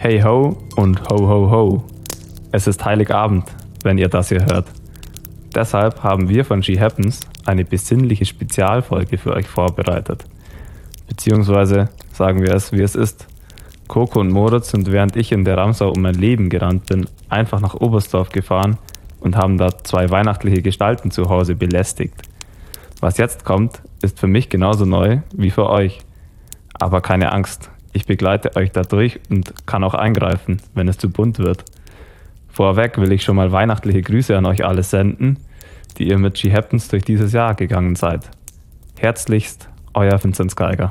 Hey ho und ho ho ho. Es ist Heiligabend, wenn ihr das hier hört. Deshalb haben wir von She Happens eine besinnliche Spezialfolge für euch vorbereitet. Beziehungsweise sagen wir es, wie es ist. Coco und Moritz sind, während ich in der Ramsau um mein Leben gerannt bin, einfach nach Oberstdorf gefahren und haben da 2 weihnachtliche Gestalten zu Hause belästigt. Was jetzt kommt, ist für mich genauso neu wie für euch. Aber keine Angst, ich begleite euch dadurch und kann auch eingreifen, wenn es zu bunt wird. Vorweg will ich schon mal weihnachtliche Grüße an euch alle senden, die ihr mit She Happens durch dieses Jahr gegangen seid. Herzlichst, euer Vinzenz Geiger.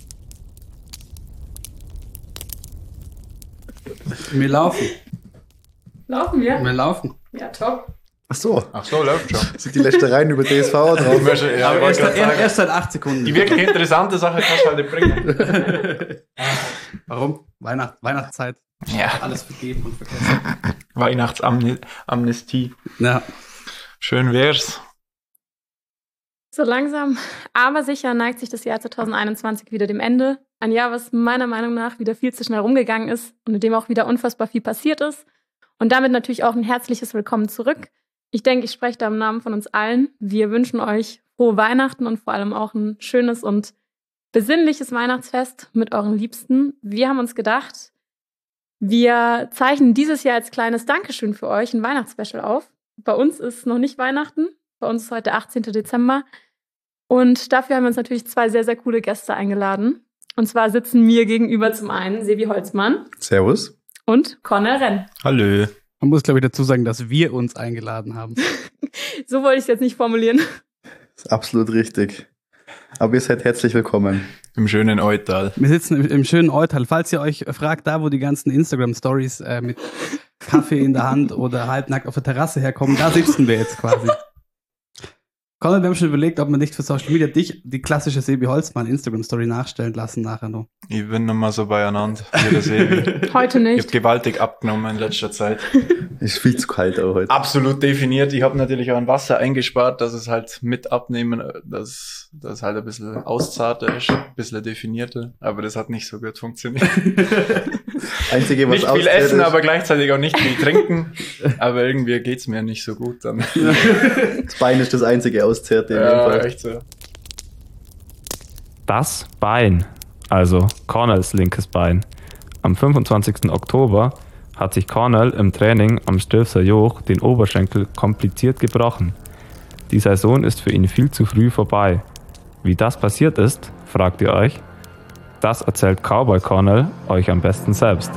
Wir laufen. Laufen wir? Wir laufen. Ja, top. Ach so, Läuft schon. sind die Lästereien über DSV drauf? Ja, Aber erst seit 8 Sekunden. die wirklich interessante Sache kannst du halt nicht bringen. Warum? Weihnachtszeit. Ja. Alles vergeben und vergessen. Weihnachtsamnestie. Ja. Schön wär's. So langsam, aber sicher neigt sich das Jahr 2021 wieder dem Ende. Ein Jahr, was meiner Meinung nach wieder viel zu schnell rumgegangen ist und in dem auch wieder unfassbar viel passiert ist. Und damit natürlich auch ein herzliches Willkommen zurück. Ich denke, ich spreche da im Namen von uns allen. Wir wünschen euch frohe Weihnachten und vor allem auch ein schönes und besinnliches Weihnachtsfest mit euren Liebsten. Wir haben uns gedacht, wir zeichnen dieses Jahr als kleines Dankeschön für euch ein Weihnachtsspecial auf. Bei uns ist noch nicht Weihnachten. Bei uns ist heute 18. Dezember. Und dafür haben wir uns natürlich 2 sehr, sehr coole Gäste eingeladen. Und zwar sitzen mir gegenüber zum einen Sebi Holzmann. Servus. Und Conor Renn. Hallö. Man muss, glaube ich, dazu sagen, dass wir uns eingeladen haben. So wollte ich es jetzt nicht formulieren. Das ist absolut richtig. Aber ihr seid herzlich willkommen. Im schönen Eutal. Wir sitzen im schönen Eutal. Falls ihr euch fragt, da wo die ganzen Instagram-Stories mit Kaffee in der Hand oder halbnackt auf der Terrasse herkommen, da sitzen wir jetzt quasi. Conor, wir haben schon überlegt, ob wir nicht für Social Media dich die klassische Sebi Holzmann Instagram-Story nachstellen lassen nachher noch. Ich bin noch mal so beieinander, wie das Sebi. Heute Ich nicht. habe gewaltig abgenommen in letzter Zeit. Ist viel zu kalt auch heute. Absolut definiert. Ich habe natürlich auch ein Wasser eingespart, dass es halt mit abnehmen, dass das halt ein bisschen auszarter ist, ein bisschen definierter. Aber das hat nicht so gut funktioniert. Einzige, was Nicht viel auszählt, essen, ist, aber gleichzeitig auch nicht viel trinken. Aber irgendwie geht's mir nicht so gut dann. das Bein ist das einzige Auszerte in dem Ja, Fall. echt so. Das Bein, also Cornels linkes Bein. Am 25. Oktober hat sich Cornel im Training am Stilfser Joch den Oberschenkel kompliziert gebrochen. Die Saison ist für ihn viel zu früh vorbei. Wie das passiert ist, fragt ihr euch? Das erzählt Cowboy Cornel euch am besten selbst.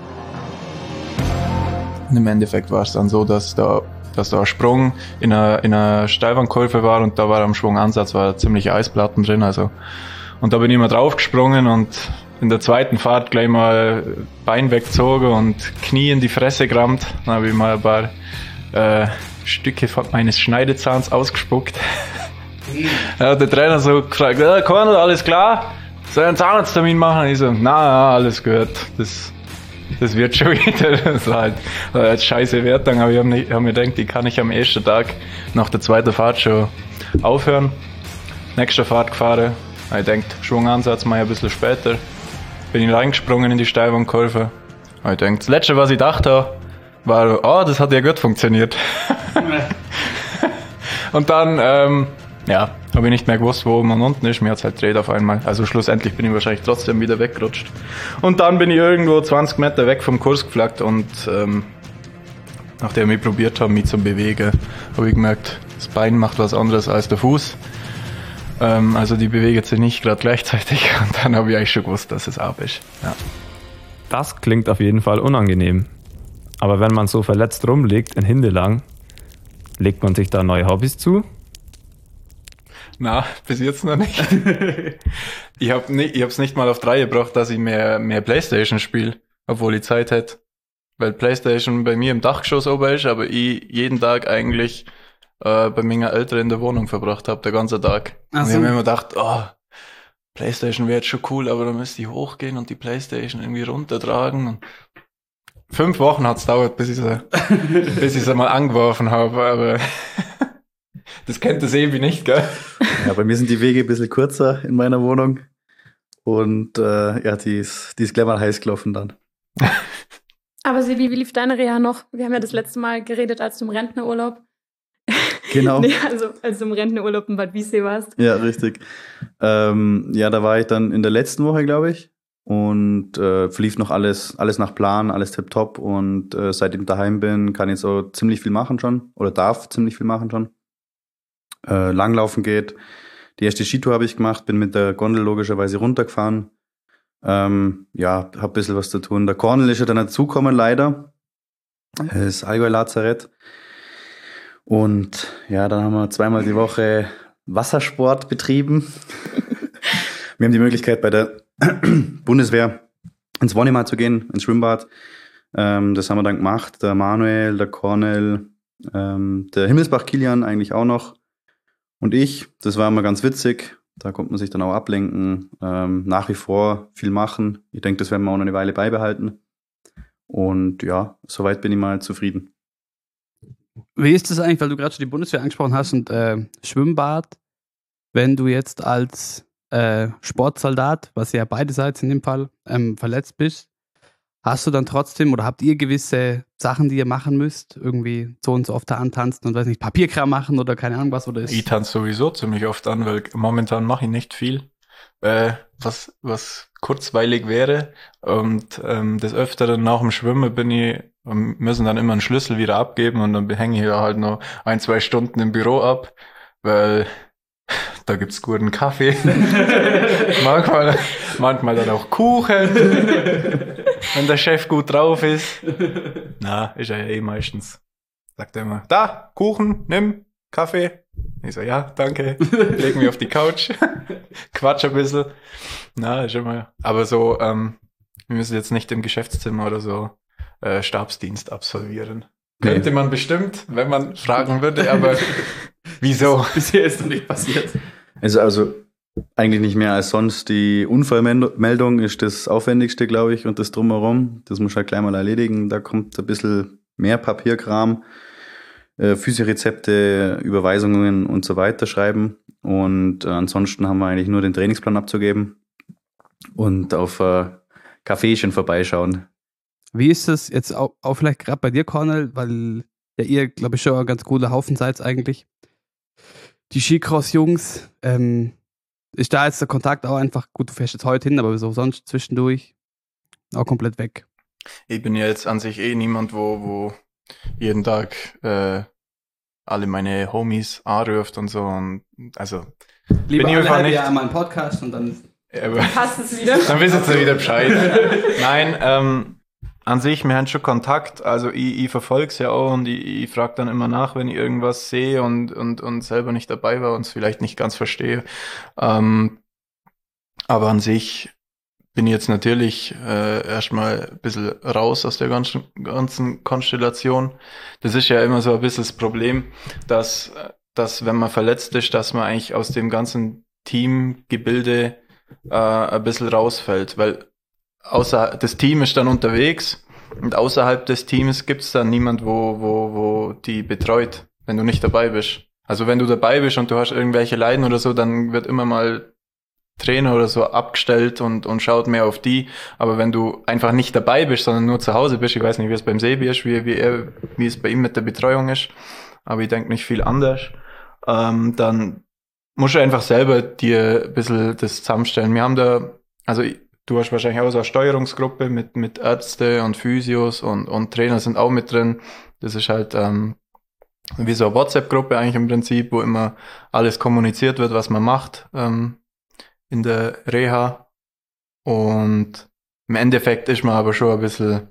Im Endeffekt war es dann so, dass da ein Sprung in einer Steilwandkurve war und da war am Schwungansatz ziemlich Eisplatten drin, also. Und da bin ich mal draufgesprungen und in der zweiten Fahrt gleich mal Bein weggezogen und Knie in die Fresse gerammt. Dann habe ich mal ein paar Stücke meines Schneidezahns ausgespuckt. Da hat der Trainer so gefragt, Cornel, alles klar? Soll ich einen Zahnarzttermin machen? Ich so, na, alles gut. Das wird schon wieder. Das war halt scheiße Wertung, aber ich hab mir gedacht, ich kann nicht am ersten Tag nach der zweiten Fahrt schon aufhören. Nächste Fahrt gefahren. Ich denkt, Schwungansatz mal ein bisschen später. Bin ich reingesprungen in die Steilwandkurve. Ich denkt, das Letzte, was ich dachte, war, das hat ja gut funktioniert. Und dann, habe ich nicht mehr gewusst, wo oben und unten ist. Mir hat's halt gedreht auf einmal. Also schlussendlich bin ich wahrscheinlich trotzdem wieder weggerutscht. Und dann bin ich irgendwo 20 Meter weg vom Kurs geflaggt und nachdem ich probiert habe, mich zu bewegen, habe ich gemerkt, das Bein macht was anderes als der Fuß. Also die bewegt sich nicht gerade gleichzeitig und dann habe ich eigentlich schon gewusst, dass es ab ist. Ja. Das klingt auf jeden Fall unangenehm. Aber wenn man so verletzt rumliegt in Hindelang, legt man sich da neue Hobbys zu? Na, bis jetzt noch nicht. Ich hab's nicht mal auf 3 gebracht, dass ich mehr Playstation spiele, obwohl ich Zeit hätte. Weil Playstation bei mir im Dachgeschoss oben ist, aber ich jeden Tag eigentlich bei meiner Eltern in der Wohnung verbracht habe, der ganze Tag. Ach Und ich so. habe mir immer gedacht, Playstation wäre jetzt schon cool, aber dann müsste ich hochgehen und die Playstation irgendwie runtertragen. Und 5 Wochen hat's gedauert, bis ich sie mal angeworfen habe, aber das kennt der Sebi nicht, gell? Ja, bei mir sind die Wege ein bisschen kürzer in meiner Wohnung. Und die ist gleich mal heiß gelaufen dann. Aber Sebi, wie lief deine Reha noch? Wir haben ja das letzte Mal geredet, als du im Rentnerurlaub. Genau. Nee, also als du im Rentnerurlaub in Bad Wiessee warst. Ja, richtig. Da war ich dann in der letzten Woche, glaube ich. Und verlief noch alles nach Plan, alles tipptopp. Und seitdem ich daheim bin, kann ich so ziemlich viel machen schon. Oder darf ziemlich viel machen schon. Langlaufen geht. Die erste Skitour habe ich gemacht, bin mit der Gondel logischerweise runtergefahren. Hab ein bisschen was zu tun. Der Cornel ist ja dann dazugekommen, leider. Das Allgäu-Lazarett. Und ja, dann haben wir 2-mal die Woche Wassersport betrieben. Wir haben die Möglichkeit, bei der Bundeswehr ins Wonnemar zu gehen, ins Schwimmbad. Das haben wir dann gemacht. Der Manuel, der Cornel, der Himmelsbach-Kilian eigentlich auch noch. Und ich, das war immer ganz witzig. Da konnte man sich dann auch ablenken. Nach wie vor viel machen. Ich denke, das werden wir auch noch eine Weile beibehalten. Und ja, soweit bin ich mal zufrieden. Wie ist das eigentlich, weil du gerade schon die Bundeswehr angesprochen hast und Schwimmbad, wenn du jetzt als Sportsoldat, was ja beiderseits in dem Fall, verletzt bist, hast du dann trotzdem oder habt ihr gewisse Sachen, die ihr machen müsst? Irgendwie so und so oft da antanzen und weiß nicht, Papierkram machen oder keine Ahnung was? Oder ist Ich tanze sowieso ziemlich oft an, weil momentan mache ich nicht viel, was kurzweilig wäre. Und des Öfteren nach dem Schwimmen müssen dann immer einen Schlüssel wieder abgeben und dann hänge ich ja halt noch 1-2 Stunden im Büro ab, weil da gibt's guten Kaffee. manchmal dann auch Kuchen, wenn der Chef gut drauf ist. Na, ist er ja eh meistens. Sagt er immer, da, Kuchen, nimm, Kaffee. Ich so, ja, danke. Leg mich auf die Couch. Quatsch ein bisschen. Na, ist immer. Aber so, wir müssen jetzt nicht im Geschäftszimmer oder so Stabsdienst absolvieren. Nee. Könnte man bestimmt, wenn man fragen würde, aber wieso? bisher ist noch nicht passiert. Also eigentlich nicht mehr als sonst. Die Unfallmeldung ist das Aufwendigste, glaube ich, und das Drumherum. Das muss halt gleich mal erledigen. Da kommt ein bisschen mehr Papierkram, Physiorezepte, Überweisungen und so weiter schreiben. Und ansonsten haben wir eigentlich nur den Trainingsplan abzugeben und auf Kaffeechen vorbeischauen. Wie ist das jetzt auch vielleicht gerade bei dir, Cornel, weil ja ihr, glaube ich, schon ein ganz cooler Haufen seid eigentlich. Die Skicross-Jungs, ist da jetzt der Kontakt auch einfach, gut, du fährst jetzt heute hin, aber so sonst zwischendurch auch komplett weg? Ich bin ja jetzt an sich niemand, wo jeden Tag alle meine Homies anruft und so. Und also Lieber bin ich alle einfach halbe nicht. Jahr mal einen Podcast und dann Passt es wieder? Dann wissen sie wieder Bescheid. Nein, an sich, wir haben schon Kontakt, also ich verfolge es ja auch und ich frage dann immer nach, wenn ich irgendwas sehe und selber nicht dabei war und es vielleicht nicht ganz verstehe. Aber an sich bin ich jetzt natürlich erstmal ein bisschen raus aus der ganzen Konstellation. Das ist ja immer so ein bisschen das Problem, dass wenn man verletzt ist, dass man eigentlich aus dem ganzen Teamgebilde ein bisschen rausfällt, weil das Team ist dann unterwegs und außerhalb des Teams gibt's dann niemand, wo die betreut, wenn du nicht dabei bist. Also wenn du dabei bist und du hast irgendwelche Leiden oder so, dann wird immer mal Trainer oder so abgestellt und schaut mehr auf die. Aber wenn du einfach nicht dabei bist, sondern nur zu Hause bist, ich weiß nicht, wie es beim Sebi ist, wie es bei ihm mit der Betreuung ist, aber ich denke nicht viel anders, dann musst du einfach selber dir ein bisschen das zusammenstellen. Wir haben da, also du hast wahrscheinlich auch so eine Steuerungsgruppe mit Ärzte und Physios und Trainer sind auch mit drin. Das ist halt wie so eine WhatsApp-Gruppe eigentlich im Prinzip, wo immer alles kommuniziert wird, was man macht in der Reha. Und im Endeffekt ist man aber schon ein bisschen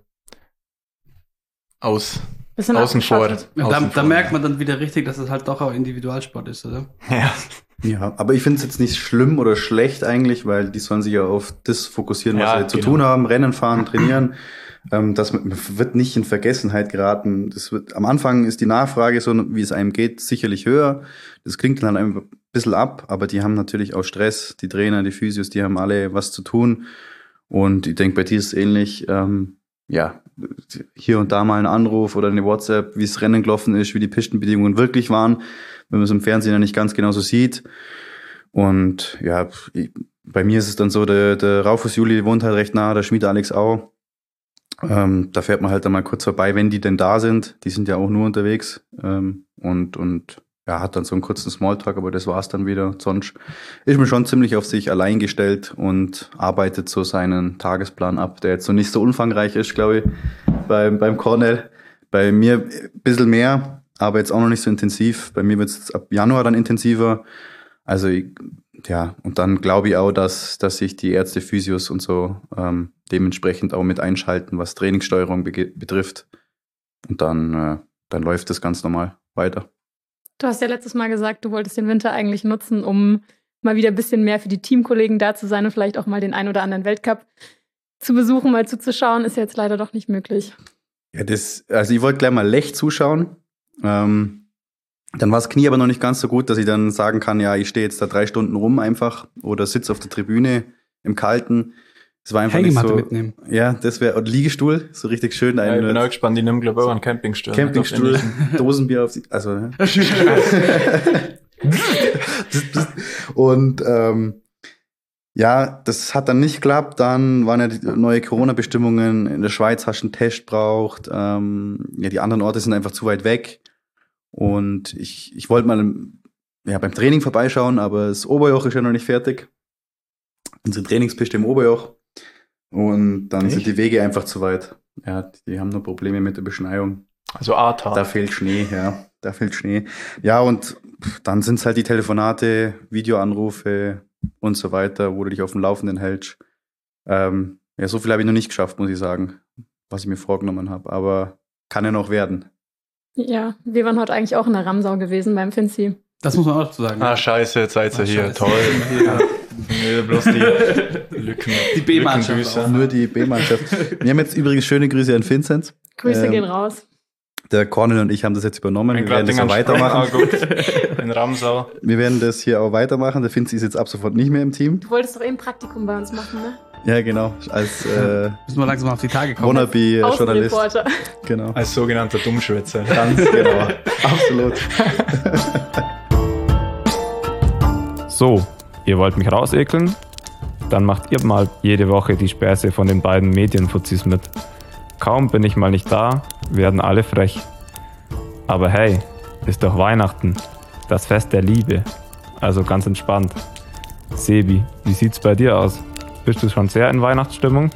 außen vor. Da merkt man dann wieder richtig, dass es halt doch auch Individualsport ist, oder? Ja. Ja, aber ich finde es jetzt nicht schlimm oder schlecht eigentlich, weil die sollen sich ja auf das fokussieren, was sie zu tun haben, Rennen fahren, trainieren. Man wird nicht in Vergessenheit geraten. Am Anfang ist die Nachfrage, so wie es einem geht, sicherlich höher. Das klingt dann ein bisschen ab, aber die haben natürlich auch Stress. Die Trainer, die Physios, die haben alle was zu tun. Und ich denke, bei dir ist es ähnlich. Hier und da mal ein Anruf oder eine WhatsApp, wie das Rennen gelaufen ist, wie die Pistenbedingungen wirklich waren, wenn man es im Fernsehen ja nicht ganz genau so sieht. Und ja, bei mir ist es dann so, der Raufus Juli wohnt halt recht nah, der Schmied Alex auch. Da fährt man halt dann mal kurz vorbei, wenn die denn da sind. Die sind ja auch nur unterwegs. Und ja, hat dann so einen kurzen Smalltalk, aber das war's dann wieder. Sonst ist man schon ziemlich auf sich allein gestellt und arbeitet so seinen Tagesplan ab, der jetzt so nicht so umfangreich ist, glaube ich, beim Cornell. Bei mir ein bisschen mehr, aber jetzt auch noch nicht so intensiv. Bei mir wird es ab Januar dann intensiver. Also und dann glaube ich auch, dass sich die Ärzte, Physios und so dementsprechend auch mit einschalten, was Trainingssteuerung betrifft. Und dann läuft das ganz normal weiter. Du hast ja letztes Mal gesagt, du wolltest den Winter eigentlich nutzen, um mal wieder ein bisschen mehr für die Teamkollegen da zu sein und vielleicht auch mal den ein oder anderen Weltcup zu besuchen, mal zuzuschauen, ist jetzt leider doch nicht möglich. Ja, also ich wollte gleich mal Lech zuschauen. Dann war das Knie aber noch nicht ganz so gut, dass ich dann sagen kann, ja, ich stehe jetzt da 3 Stunden rum einfach oder sitze auf der Tribüne im Kalten. Das war einfach Hängematte nicht so. Mitnehmen. Ja, das wäre Liegestuhl, so richtig schön. Ja, ich bin auch gespannt, die nehmen, glaube ich, auch einen Campingstuhl. Campingstuhl, Dosenbier auf sie. Also, und ja, das hat dann nicht geklappt. Dann waren ja die neue Corona-Bestimmungen. In der Schweiz hast du einen Test braucht. Ja, die anderen Orte sind einfach zu weit weg. Und ich wollte mal beim Training vorbeischauen, aber das Oberjoch ist ja noch nicht fertig. Unsere Trainingspiste im Oberjoch. Und dann sind die Wege einfach zu weit. Ja, die haben nur Probleme mit der Beschneiung. Also Ahrtal. Da fehlt Schnee, ja. Da fehlt Schnee. Ja, und dann sind es halt die Telefonate, Videoanrufe und so weiter, wo du dich auf dem Laufenden hältst. Ja, so viel habe ich noch nicht geschafft, muss ich sagen, was ich mir vorgenommen habe. Aber kann ja noch werden. Ja, wir waren heute eigentlich auch in der Ramsau gewesen beim Finzi. Das muss man auch dazu sagen. Ah, scheiße, jetzt seid ihr hier. Scheiße. Toll. Ja. Nee, bloß die Lücken. Die B-Mannschaft. Lückenbüßer. Nur die B-Mannschaft. Wir haben jetzt übrigens schöne Grüße an Vinzenz. Grüße gehen raus. Der Cornel und ich haben das jetzt übernommen. Wir werden das auch weitermachen. In Ramsau. Wir werden das hier auch weitermachen. Der Vinzi ist jetzt ab sofort nicht mehr im Team. Du wolltest doch eben Praktikum bei uns machen, ne? Ja, genau. Als Müssen wir langsam auf die Tage kommen. Wannabe-Journalist. Außenreporter. Genau. Als sogenannter Dummschwätzer. Ganz genau. Absolut. So, ihr wollt mich rausekeln? Dann macht ihr mal jede Woche die Späße von den beiden Medienfuzis mit. Kaum bin ich mal nicht da, werden alle frech. Aber hey, ist doch Weihnachten, das Fest der Liebe. Also ganz entspannt. Sebi, wie sieht's bei dir aus? Bist du schon sehr in Weihnachtsstimmung?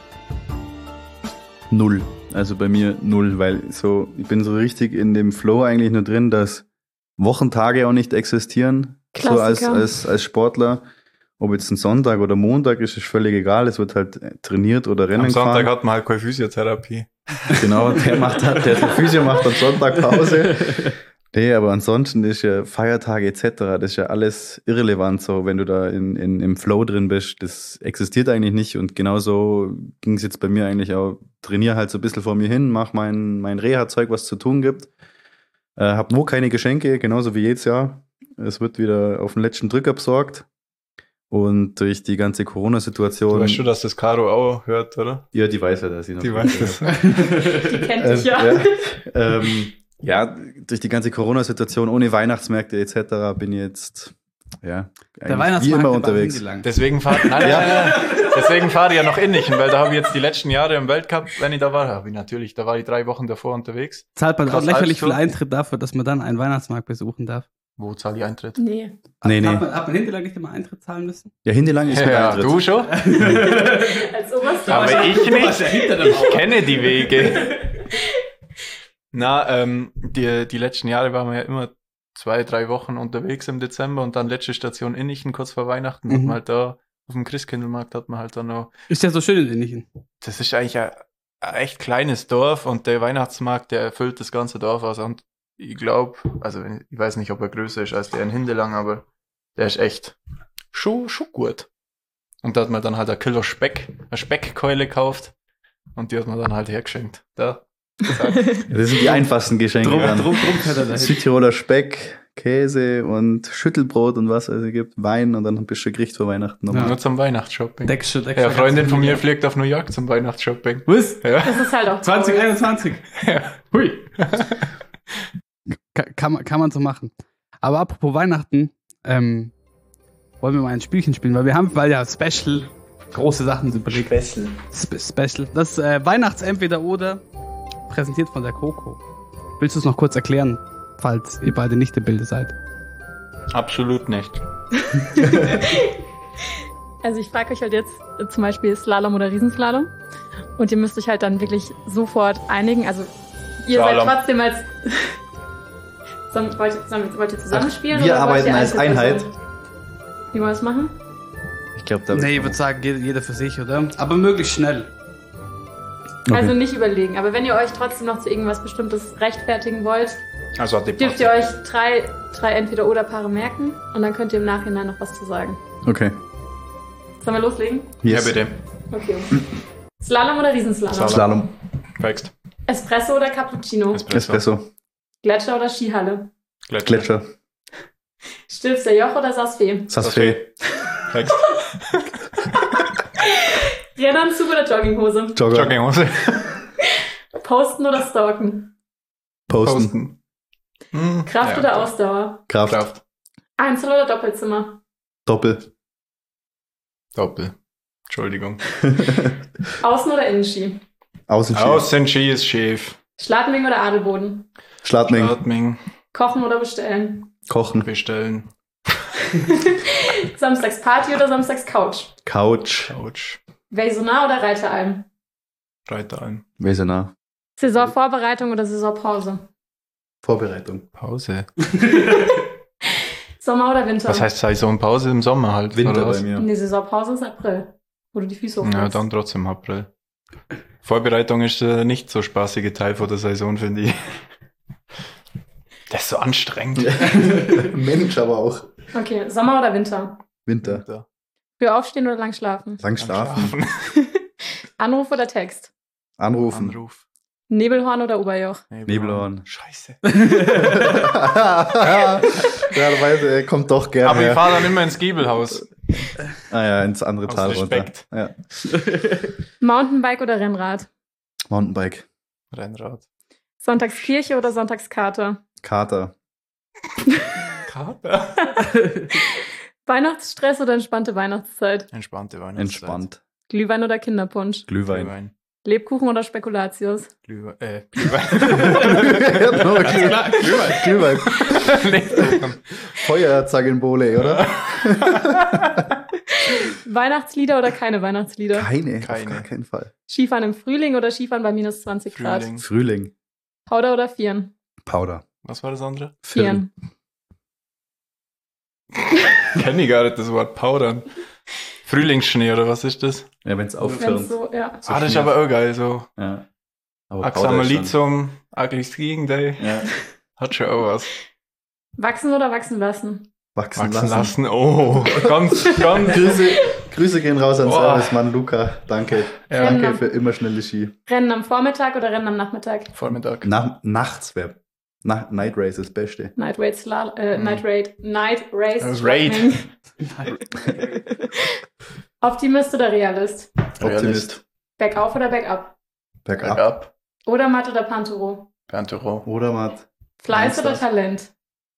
0. Also bei mir 0, weil ich bin so richtig in dem Flow eigentlich nur drin, dass Wochentage auch nicht existieren. Klassiker. So als Sportler. Ob jetzt ein Sonntag oder Montag ist völlig egal. Es wird halt trainiert oder Rennen Am Sonntag gefahren. hat man halt keine Physiotherapie. Genau, der Physio macht am Sonntag Pause. Nee, aber ansonsten ist ja Feiertage etc., das ist ja alles irrelevant, so wenn du da im Flow drin bist. Das existiert eigentlich nicht und genauso ging es jetzt bei mir eigentlich auch. Trainiere halt so ein bisschen vor mir hin, mach mein Reha-Zeug, was zu tun gibt. Hab nur keine Geschenke, genauso wie jedes Jahr. Es wird wieder auf den letzten Drücker besorgt. Und durch die ganze Corona-Situation. Du weißt schon, dass das Caro auch hört, oder? Ja, die weiß ja, dass ich noch. Die weiß das. Die kennt dich ja. Ja, durch die ganze Corona-Situation ohne Weihnachtsmärkte etc. bin ich jetzt Der eigentlich Weihnachtsmarkt wie immer war unterwegs. lang. Deswegen fahre ich ja nach Innichen, weil da habe ich jetzt die letzten Jahre im Weltcup, wenn ich da war, da war ich 3 Wochen davor unterwegs. Zahlt man auch Krass, lächerlich viel Albstunde. Eintritt dafür, dass man dann einen Weihnachtsmarkt besuchen darf? Wo zahle ich Eintritt? Nee. Nee. Hat man hinterher nicht immer Eintritt zahlen müssen? Ja, Hindelang ist mit Ja, Eintritt. du schon? Als oberste. Aber ich nicht. Ich kenne die Wege. Na, die letzten Jahre waren wir ja immer 2-3 Wochen unterwegs im Dezember und dann letzte Station Innichen, kurz vor Weihnachten. Hat man halt da auf dem Christkindlmarkt hat man halt dann noch. Ist ja so schön in Innichen. Das ist eigentlich ein echt kleines Dorf und der Weihnachtsmarkt, der erfüllt das ganze Dorf aus. Und ich glaube, also ich weiß nicht, ob er größer ist als der in Hindelang, aber der ist echt schon gut. Und da hat man dann halt ein Kilo Speck, eine Speckkeule gekauft und die hat man dann halt hergeschenkt. Da. Das sind die einfachsten Geschenke. dann. Drum fährt er dahin. Südtiroler Speck, Käse und Schüttelbrot und was es gibt, Wein und dann ein bisschen Gericht vor Weihnachten nochmal. Nur zum Weihnachtsshopping. Deckst Ja, eine Freundin von mir fliegt auf New York zum Weihnachtsshopping. Was? Ja. Das ist halt auch 2021. Ja. Hui. Kann man so machen. Aber apropos Weihnachten, wollen wir mal ein Spielchen spielen, weil ja Special Große Sachen sind belegt. Special. Das Weihnachts-Entweder-Oder präsentiert von der Coco. Willst du es noch kurz erklären, falls ihr beide nicht im Bilde seid? Absolut nicht. Also ich frage euch halt jetzt zum Beispiel Slalom oder Riesenslalom. Und ihr müsst euch halt dann wirklich sofort einigen. Also ihr Slalom. seid trotzdem als... wollt ihr zusammenspielen? Wir oder wollt arbeiten ihr als einzeln Einheit. Person? Wie wollen wir das machen? Ich glaube, da. Nee, ich würde sagen, jeder für sich, oder? Aber möglichst schnell. Okay. Also nicht überlegen. Aber wenn ihr euch trotzdem noch zu irgendwas Bestimmtes rechtfertigen wollt, Also hat die dürft ihr euch drei Entweder-Oder-Paare merken. Und dann könnt ihr im Nachhinein noch was zu sagen. Okay. Sollen wir loslegen? Yes. Ja, bitte. Okay. Slalom oder Riesenslalom? Slalom. Fängst. Espresso oder Cappuccino? Espresso. Gletscher oder Skihalle? Gletscher. Stilfser Joch oder Saas-Fee? Saas-Fee. Fängst. Rennanzug oder Jogginghose? Jogger. Jogginghose. Posten oder stalken? Posten. Kraft Ja, oder okay. Ausdauer? Kraft. Einzel- oder Doppelzimmer? Doppel. Doppel. Entschuldigung. Außen- oder Innenski? Außenski. Außenski ist schief. Schladming oder Adelboden? Schladming. Atming. Kochen oder bestellen? Kochen. Bestellen. Samstags Party oder Samstags Couch? Couch. Couch. Wesonar oder Reiteralm? Reiteralm. Wesenar. Saisonvorbereitung oder Saisonpause? Vorbereitung. Pause. Sommer oder Winter? Was heißt Saisonpause im Sommer halt? Winter oder was? bei mir. Die Saisonpause ist April, wo du die Füße hochmachst. Ja, dann trotzdem April. Vorbereitung ist der nicht so spaßige Teil von der Saison, finde ich. Das ist so anstrengend. Mensch, aber auch. Okay, Sommer oder Winter? Winter. Früh aufstehen oder lang schlafen? Lang schlafen. Anruf oder Text? Anrufen. Anruf. Nebelhorn oder Oberjoch? Nebelhorn. Scheiße. Ja, du weißt, er kommt doch gerne. Aber ich her. fahre dann immer ins Giebelhaus. Ins andere Aus Tal runter. Respekt. Ja. Mountainbike oder Rennrad? Mountainbike. Rennrad. Sonntagskirche oder Sonntagskarte? Kater. Kater. Weihnachtsstress oder entspannte Weihnachtszeit? Entspannte Weihnachtszeit. Entspannt. Glühwein oder Kinderpunsch? Glühwein. Glühwein. Lebkuchen oder Spekulatius? Glühwein. Glühwein. Lebkuchen. Feuerzangenbowle, oder? Weihnachtslieder oder keine Weihnachtslieder? Keine. Auf Keine. gar keinen Fall. Skifahren im Frühling oder Skifahren bei minus 20 Grad? Frühling. Frühling. Powder oder Vieren? Powder. Was war das andere? Vieren. Kenn ich gar nicht das Wort Powdern. Frühlingsschnee oder was ist das? Ja, wenn es Wenn's aufhört. so, ja. So Das ist Schnee. aber auch geil. So Ja. Aber Axamer Powder ist schon- Lithium, Ugly Skiing Day. Ja. Hat schon auch was. Wachsen oder wachsen lassen? Wachsen Wachsen lassen. lassen. Oh, ganz. Grüße gehen raus an Boah. Servicemann Luca. Danke. Ja. Danke für immer schnelle Ski. Rennen am Vormittag oder Rennen am Nachmittag? Vormittag. Nachts wäre Night Race das Beste. Night Race, Night Race. Raid. Schladming. Optimist oder Realist? Optimist. Bergauf oder bergab? Bergab. Bergab. Oder Matt oder Panturo? Pantero. Oder Matt. Fleiß oder Meinst Talent?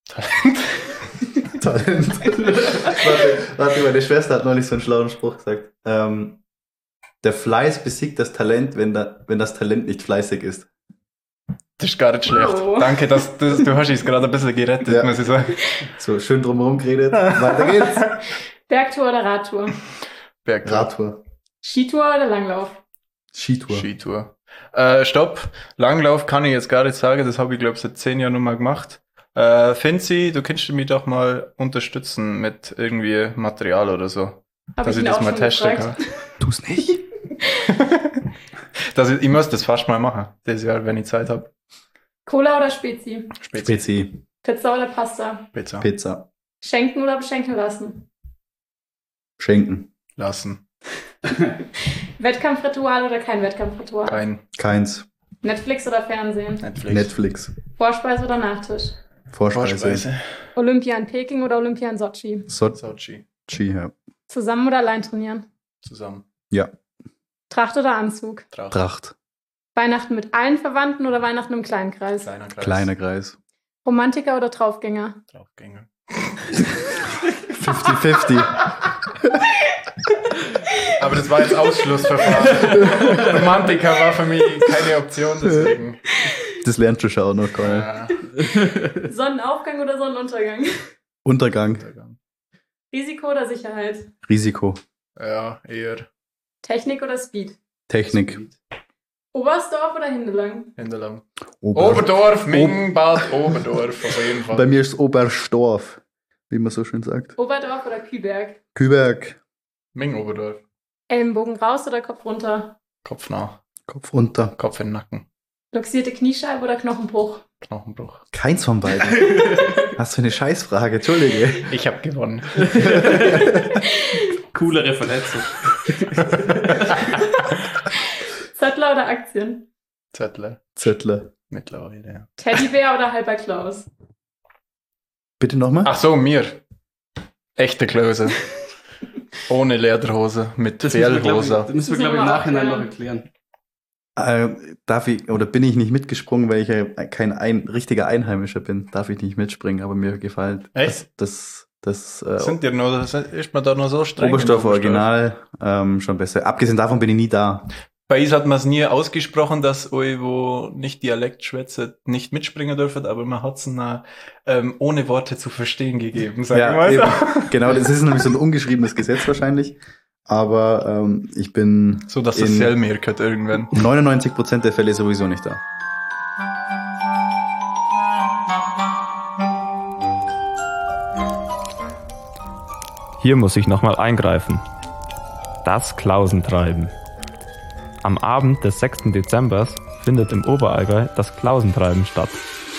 Talent. warte, meine Schwester hat neulich so einen schlauen Spruch gesagt. Der Fleiß besiegt das Talent, wenn das Talent nicht fleißig ist. Das ist gar nicht schlecht. Oh. Danke, du hast es gerade ein bisschen gerettet, Ja. muss ich sagen. So schön drumherum geredet. Weiter geht's. Bergtour oder Radtour? Bergtour. Radtour. Skitour oder Langlauf? Skitour. Skitour. Stopp. Langlauf kann ich jetzt gar nicht sagen. Das habe ich, glaube ich, seit 10 Jahren noch mal gemacht. Finzi, du kannst mich doch mal unterstützen mit irgendwie Material oder so. Hab Dass ich ich ihn das auch mal schon testen gefragt. kann. Tu's nicht. Ich muss das fast mal machen. Dieses Jahr, wenn ich Zeit habe. Cola oder Spezi? Spezi. Pizza oder Pasta? Pizza. Pizza. Schenken oder beschenken lassen? Schenken. Lassen. Wettkampfritual oder kein Wettkampfritual? Keins. Netflix oder Fernsehen? Netflix. Vorspeise oder Nachtisch? Vorspeise. Olympia in Peking oder Olympia in Sochi? Sochi. Ja. Zusammen oder allein trainieren? Zusammen. Ja. Tracht oder Anzug? Tracht. Weihnachten mit allen Verwandten oder Weihnachten im kleinen Kreis? Kleiner Kreis. Kleiner Kreis. Romantiker oder Draufgänger? Draufgänger. 50-50. Aber das war jetzt Ausschlussverfahren. Romantiker war für mich keine Option, deswegen. Das lernst du schon auch noch, Conny. Ja. Sonnenaufgang oder Sonnenuntergang? Untergang. Risiko oder Sicherheit? Risiko. Ja, eher Technik oder Speed? Technik. Oberstdorf oder Hindelang? Hinterlang. Oberdorf, Ming, Bad Oberdorf, auf jeden Fall. Bei mir ist es Oberstorf, wie man so schön sagt. Oberdorf oder Kühlberg? Küberg. Ming, Oberdorf. Ellenbogen raus oder Kopf runter? Kopf nach. Kopf runter. Kopf in den Nacken. Luxierte Kniescheibe oder Knochenbruch? Knochenbruch. Keins von beiden. Was für eine Scheißfrage, entschuldige. Ich hab gewonnen. Coolere Verletzung. Zettler oder Aktien? Zettler. Mittlerweile, ja. Teddybär oder halber Klaus? Bitte nochmal? Ach so, mir. Echte Klöße. Ohne Lederhose, mit Das Fellhose. müssen wir, glaube ich, im Nachhinein noch erklären. Darf ich, oder bin ich nicht mitgesprungen, weil ich ja kein richtiger Einheimischer bin? Darf ich nicht mitspringen, aber mir gefällt Echt? das Sind dir nur, ist man da nur so streng? Oberstdorf Original schon besser. Abgesehen davon bin ich nie da. Bei uns hat man es nie ausgesprochen, dass euch, wo nicht Dialekt schwätzt, nicht mitspringen dürfen, aber man hat es ohne Worte zu verstehen gegeben, sagen wir mal so. Eben. Genau, das ist nämlich so ein ungeschriebenes Gesetz wahrscheinlich. Aber ich bin So, dass das Sell merkt irgendwann. 99% der Fälle sowieso nicht da. Hier muss ich nochmal eingreifen. Das Klausentreiben. Am Abend des 6. Dezember findet im Oberallgäu das Klausentreiben statt.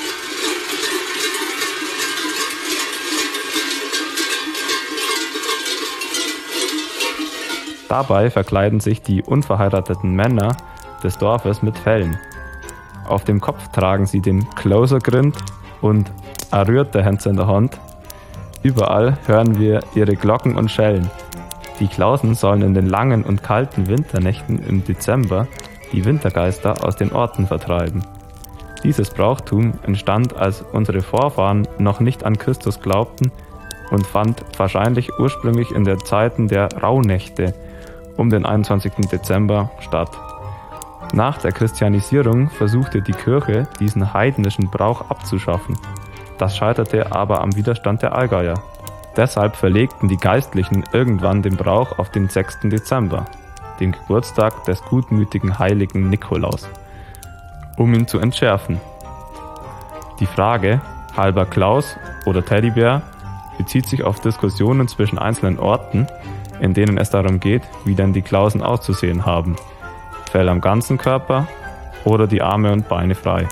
Dabei verkleiden sich die unverheirateten Männer des Dorfes mit Fellen. Auf dem Kopf tragen sie den Klausergrind und a rührte Händs in der Hand. Überall hören wir ihre Glocken und Schellen. Die Klausen sollen in den langen und kalten Winternächten im Dezember die Wintergeister aus den Orten vertreiben. Dieses Brauchtum entstand, als unsere Vorfahren noch nicht an Christus glaubten und fand wahrscheinlich ursprünglich in den Zeiten der Rauhnächte um den 21. Dezember statt. Nach der Christianisierung versuchte die Kirche, diesen heidnischen Brauch abzuschaffen. Das scheiterte aber am Widerstand der Allgäuer. Deshalb verlegten die Geistlichen irgendwann den Brauch auf den 6. Dezember, den Geburtstag des gutmütigen heiligen Nikolaus, um ihn zu entschärfen. Die Frage, halber Klaus oder Teddybär, bezieht sich auf Diskussionen zwischen einzelnen Orten, in denen es darum geht, wie denn die Klausen auszusehen haben. Fell am ganzen Körper oder die Arme und Beine frei.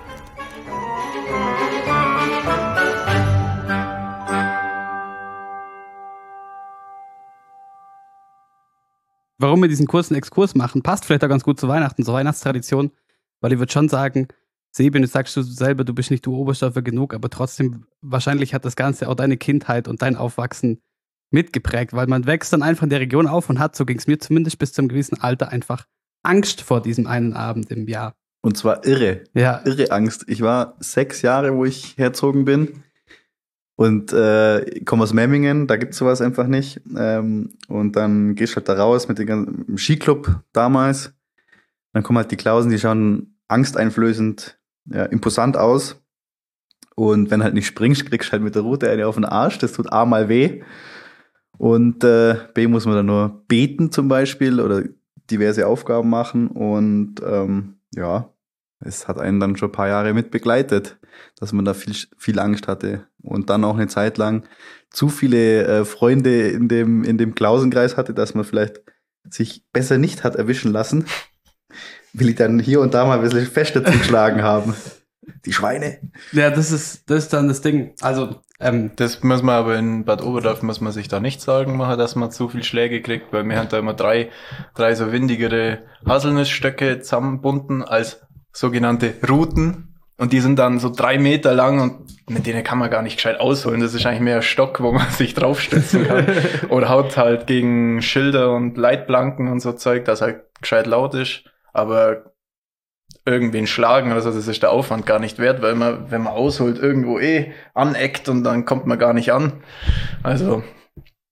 Warum wir diesen kurzen Exkurs machen, passt vielleicht auch ganz gut zu Weihnachten, zur Weihnachtstradition, weil ich würde schon sagen, Sebi, jetzt sagst du selber, du bist nicht du Oberstdorfer genug, aber trotzdem, wahrscheinlich hat das Ganze auch deine Kindheit und dein Aufwachsen mitgeprägt, weil man wächst dann einfach in der Region auf und hat, so ging es mir zumindest bis zu einem gewissen Alter, einfach Angst vor diesem einen Abend im Jahr. Und zwar irre. Ja. Irre Angst. Ich war 6 Jahre, wo ich herzogen bin. Und ich komme aus Memmingen, da gibt's sowas einfach nicht. Und dann gehst du halt da raus mit dem Skiclub damals. Dann kommen halt die Klausen, die schauen angsteinflößend, ja, imposant aus. Und wenn halt nicht springst, kriegst du halt mit der Rute eine auf den Arsch. Das tut A mal weh. Und B muss man dann nur beten zum Beispiel oder diverse Aufgaben machen. Und ja, es hat einen dann schon ein paar Jahre mit begleitet, dass man da viel Angst hatte. Und dann auch eine Zeit lang zu viele Freunde in dem Klausenkreis hatte, dass man vielleicht sich besser nicht hat erwischen lassen, will ich dann hier und da mal ein bisschen fester zugeschlagen haben. Die Schweine. Ja, das ist dann das Ding. Also, das muss man aber in Bad Oberdorf, muss man sich da nicht Sorgen machen, dass man zu viel Schläge kriegt, weil wir haben da immer drei so windigere Haselnussstöcke zusammenbunden als sogenannte Ruten. Und die sind dann so 3 Meter lang und mit denen kann man gar nicht gescheit ausholen. Das ist eigentlich mehr ein Stock, wo man sich draufstützen kann. Oder haut halt gegen Schilder und Leitplanken und so Zeug, das halt gescheit laut ist. Aber irgendwen schlagen oder so, das ist der Aufwand gar nicht wert, weil man, wenn man ausholt, irgendwo aneckt und dann kommt man gar nicht an. Also,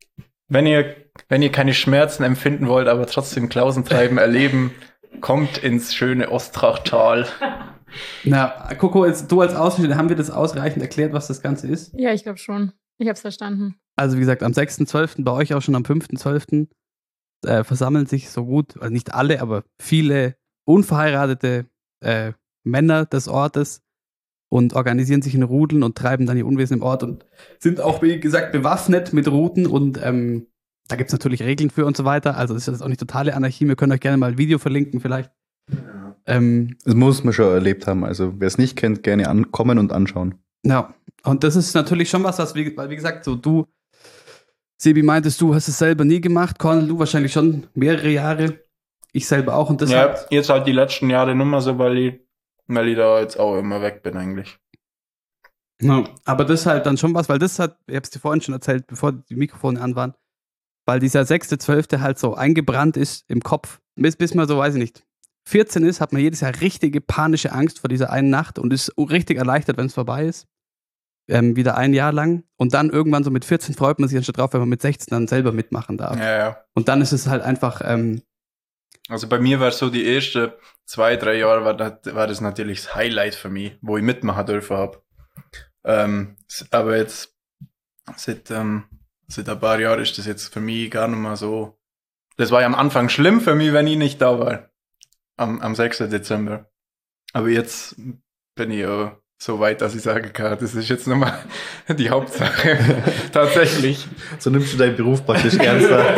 Wenn ihr keine Schmerzen empfinden wollt, aber trotzdem Klausentreiben erleben, kommt ins schöne Ostrachtal. Na, Coco, du als Außenstehender, haben wir das ausreichend erklärt, was das Ganze ist? Ja, ich glaube schon. Ich habe es verstanden. Also wie gesagt, am 6.12., bei euch auch schon am 5.12. Versammeln sich so gut, also nicht alle, aber viele unverheiratete Männer des Ortes und organisieren sich in Rudeln und treiben dann ihr Unwesen im Ort und sind auch, wie gesagt, bewaffnet mit Ruten und da gibt es natürlich Regeln für und so weiter. Also das ist auch nicht totale Anarchie. Wir können euch gerne mal ein Video verlinken vielleicht. Das muss man schon erlebt haben. Also wer es nicht kennt, gerne kommen und anschauen. Ja, und das ist natürlich schon was, weil wie gesagt, so du, Sebi, meintest, du hast es selber nie gemacht. Cornel, du wahrscheinlich schon mehrere Jahre. Ich selber auch. Und das Jetzt halt die letzten Jahre nicht mehr so, weil ich da jetzt auch immer weg bin eigentlich. Ja, aber das ist halt dann schon was, weil das hat, ich hab's dir vorhin schon erzählt, bevor die Mikrofone an waren, weil dieser 6.12. halt so eingebrannt ist im Kopf. Bis man so, weiß ich nicht, 14 ist, hat man jedes Jahr richtige panische Angst vor dieser einen Nacht und ist richtig erleichtert, wenn es vorbei ist. Wieder ein Jahr lang. Und dann irgendwann so mit 14 freut man sich anstatt drauf, wenn man mit 16 dann selber mitmachen darf. Ja. Und dann ist es halt einfach... Also bei mir war so die ersten 2-3 Jahre war das natürlich das Highlight für mich, wo ich mitmachen dürfen habe. Aber jetzt seit ein paar Jahren ist das jetzt für mich gar nicht mehr so. Das war ja am Anfang schlimm für mich, wenn ich nicht da war. Am 6. Dezember. Aber jetzt bin ich auch so weit, dass ich sagen kann, das ist jetzt nochmal die Hauptsache. Tatsächlich. So nimmst du deinen Beruf praktisch ernster.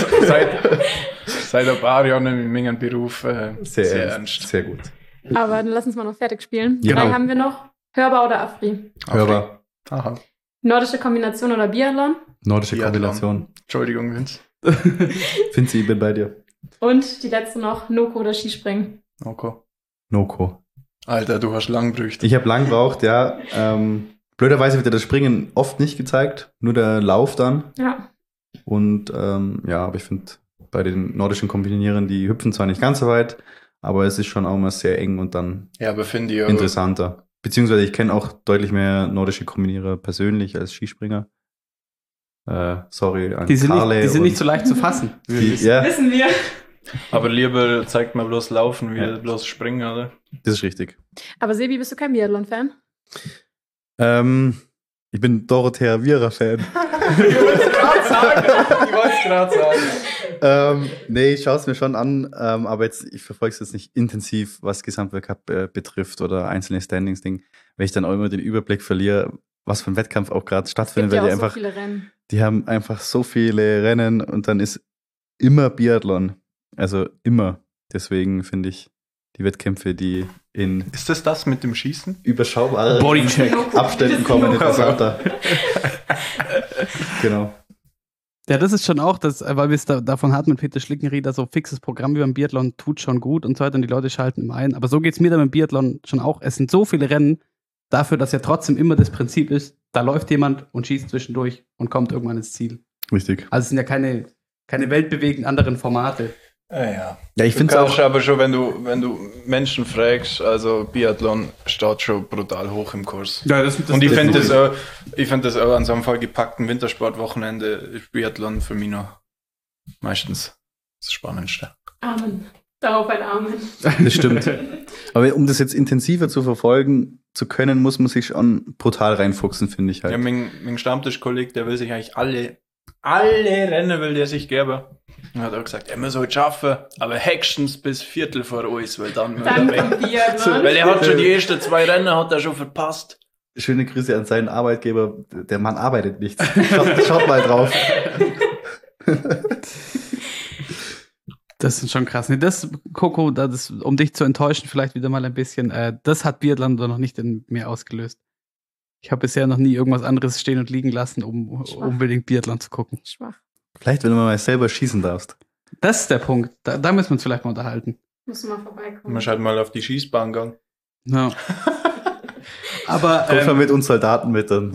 Seit ein paar Jahren in meinem Beruf sehr ernst. Sehr gut. Aber dann lass uns mal noch fertig spielen. Genau. 3 haben wir noch. Hörbar oder Afri? Hörbar. Aha. Nordische Kombination oder Biathlon? Nordische Biathlon. Kombination. Entschuldigung, Vince. Finzi, ich bin bei dir. Und die letzte noch, Noko oder Skispringen? Okay. Noko. Alter, du hast lang gebraucht. Ich habe lang gebraucht, ja. Blöderweise wird dir das Springen oft nicht gezeigt, nur der Lauf dann. Ja. Und aber ich finde, bei den nordischen Kombinieren, die hüpfen zwar nicht ganz so weit, aber es ist schon auch mal sehr eng und dann Ja, aber finde ich auch. interessanter. Beziehungsweise ich kenne auch deutlich mehr nordische Kombinierer persönlich als Skispringer. Sorry an Die sind Karle nicht so leicht zu fassen. ja, Wissen wir. Aber lieber zeigt mir bloß Laufen, wie bloß Springen, oder? das ist richtig. Aber Sebi, bist du kein Biathlon-Fan? Ich bin Dorothea Viera-Fan. Ich wollte es gerade sagen. Nee, ich schaue es mir schon an, aber ich verfolge es jetzt nicht intensiv, was Gesamtweltcup betrifft oder einzelne Standings-Ding, weil ich dann auch immer den Überblick verliere, was für ein Wettkampf auch gerade stattfindet, weil Ja, die auch so einfach, viele Rennen. die haben einfach so viele Rennen und dann ist immer Biathlon. Also immer. Deswegen finde ich die Wettkämpfe, die in Ist das mit dem Schießen? überschaubaren Bodycheck. Abständen kommen, interessanter. Genau. Ja, das ist schon auch, weil wir es davon hatten mit Peter Schlickenrieder, so fixes Programm wie beim Biathlon tut schon gut und so weiter und die Leute schalten immer ein. Aber so geht es mir dann beim Biathlon schon auch. Es sind so viele Rennen, dafür, dass ja trotzdem immer das Prinzip ist, da läuft jemand und schießt zwischendurch und kommt irgendwann ins Ziel. Richtig. Also es sind ja keine weltbewegend anderen Formate. Ja. Ja, ich Du finde es kannst auch. aber schon, wenn du Menschen fragst, also Biathlon steht schon brutal hoch im Kurs. Ja, das Und ich finde das auch an so einem vollgepackten Wintersportwochenende ist Biathlon für mich noch meistens das Spannendste. Amen. Darauf ein Amen. Das stimmt. Aber um das jetzt intensiver zu verfolgen zu können, muss man sich schon brutal reinfuchsen, finde ich halt. Ja, mein Stammtischkollege, der will sich eigentlich alle Rennen will der sich geben. Und hat auch gesagt, er muss heute schaffen, aber höchstens bis Viertel vor uns, weil dann Dann weg. kommt Biathlon. Weil er hat schon die ersten 2 Rennen hat er schon verpasst. Schöne Grüße an seinen Arbeitgeber. Der Mann arbeitet nicht. Schaut mal drauf. Das ist schon krass. Nee, das, Coco, um dich zu enttäuschen, vielleicht wieder mal ein bisschen, das hat Biathlon doch noch nicht in mir ausgelöst. Ich habe bisher noch nie irgendwas anderes stehen und liegen lassen, um unbedingt Biathlon zu gucken. Schwach. Vielleicht, wenn du mal selber schießen darfst. Das ist der Punkt. Da müssen wir uns vielleicht mal unterhalten. Musst du mal vorbeikommen. Man halt mal auf die Schießbahn gehen. Ja. Aber Kommt mal mit uns Soldaten mit dann.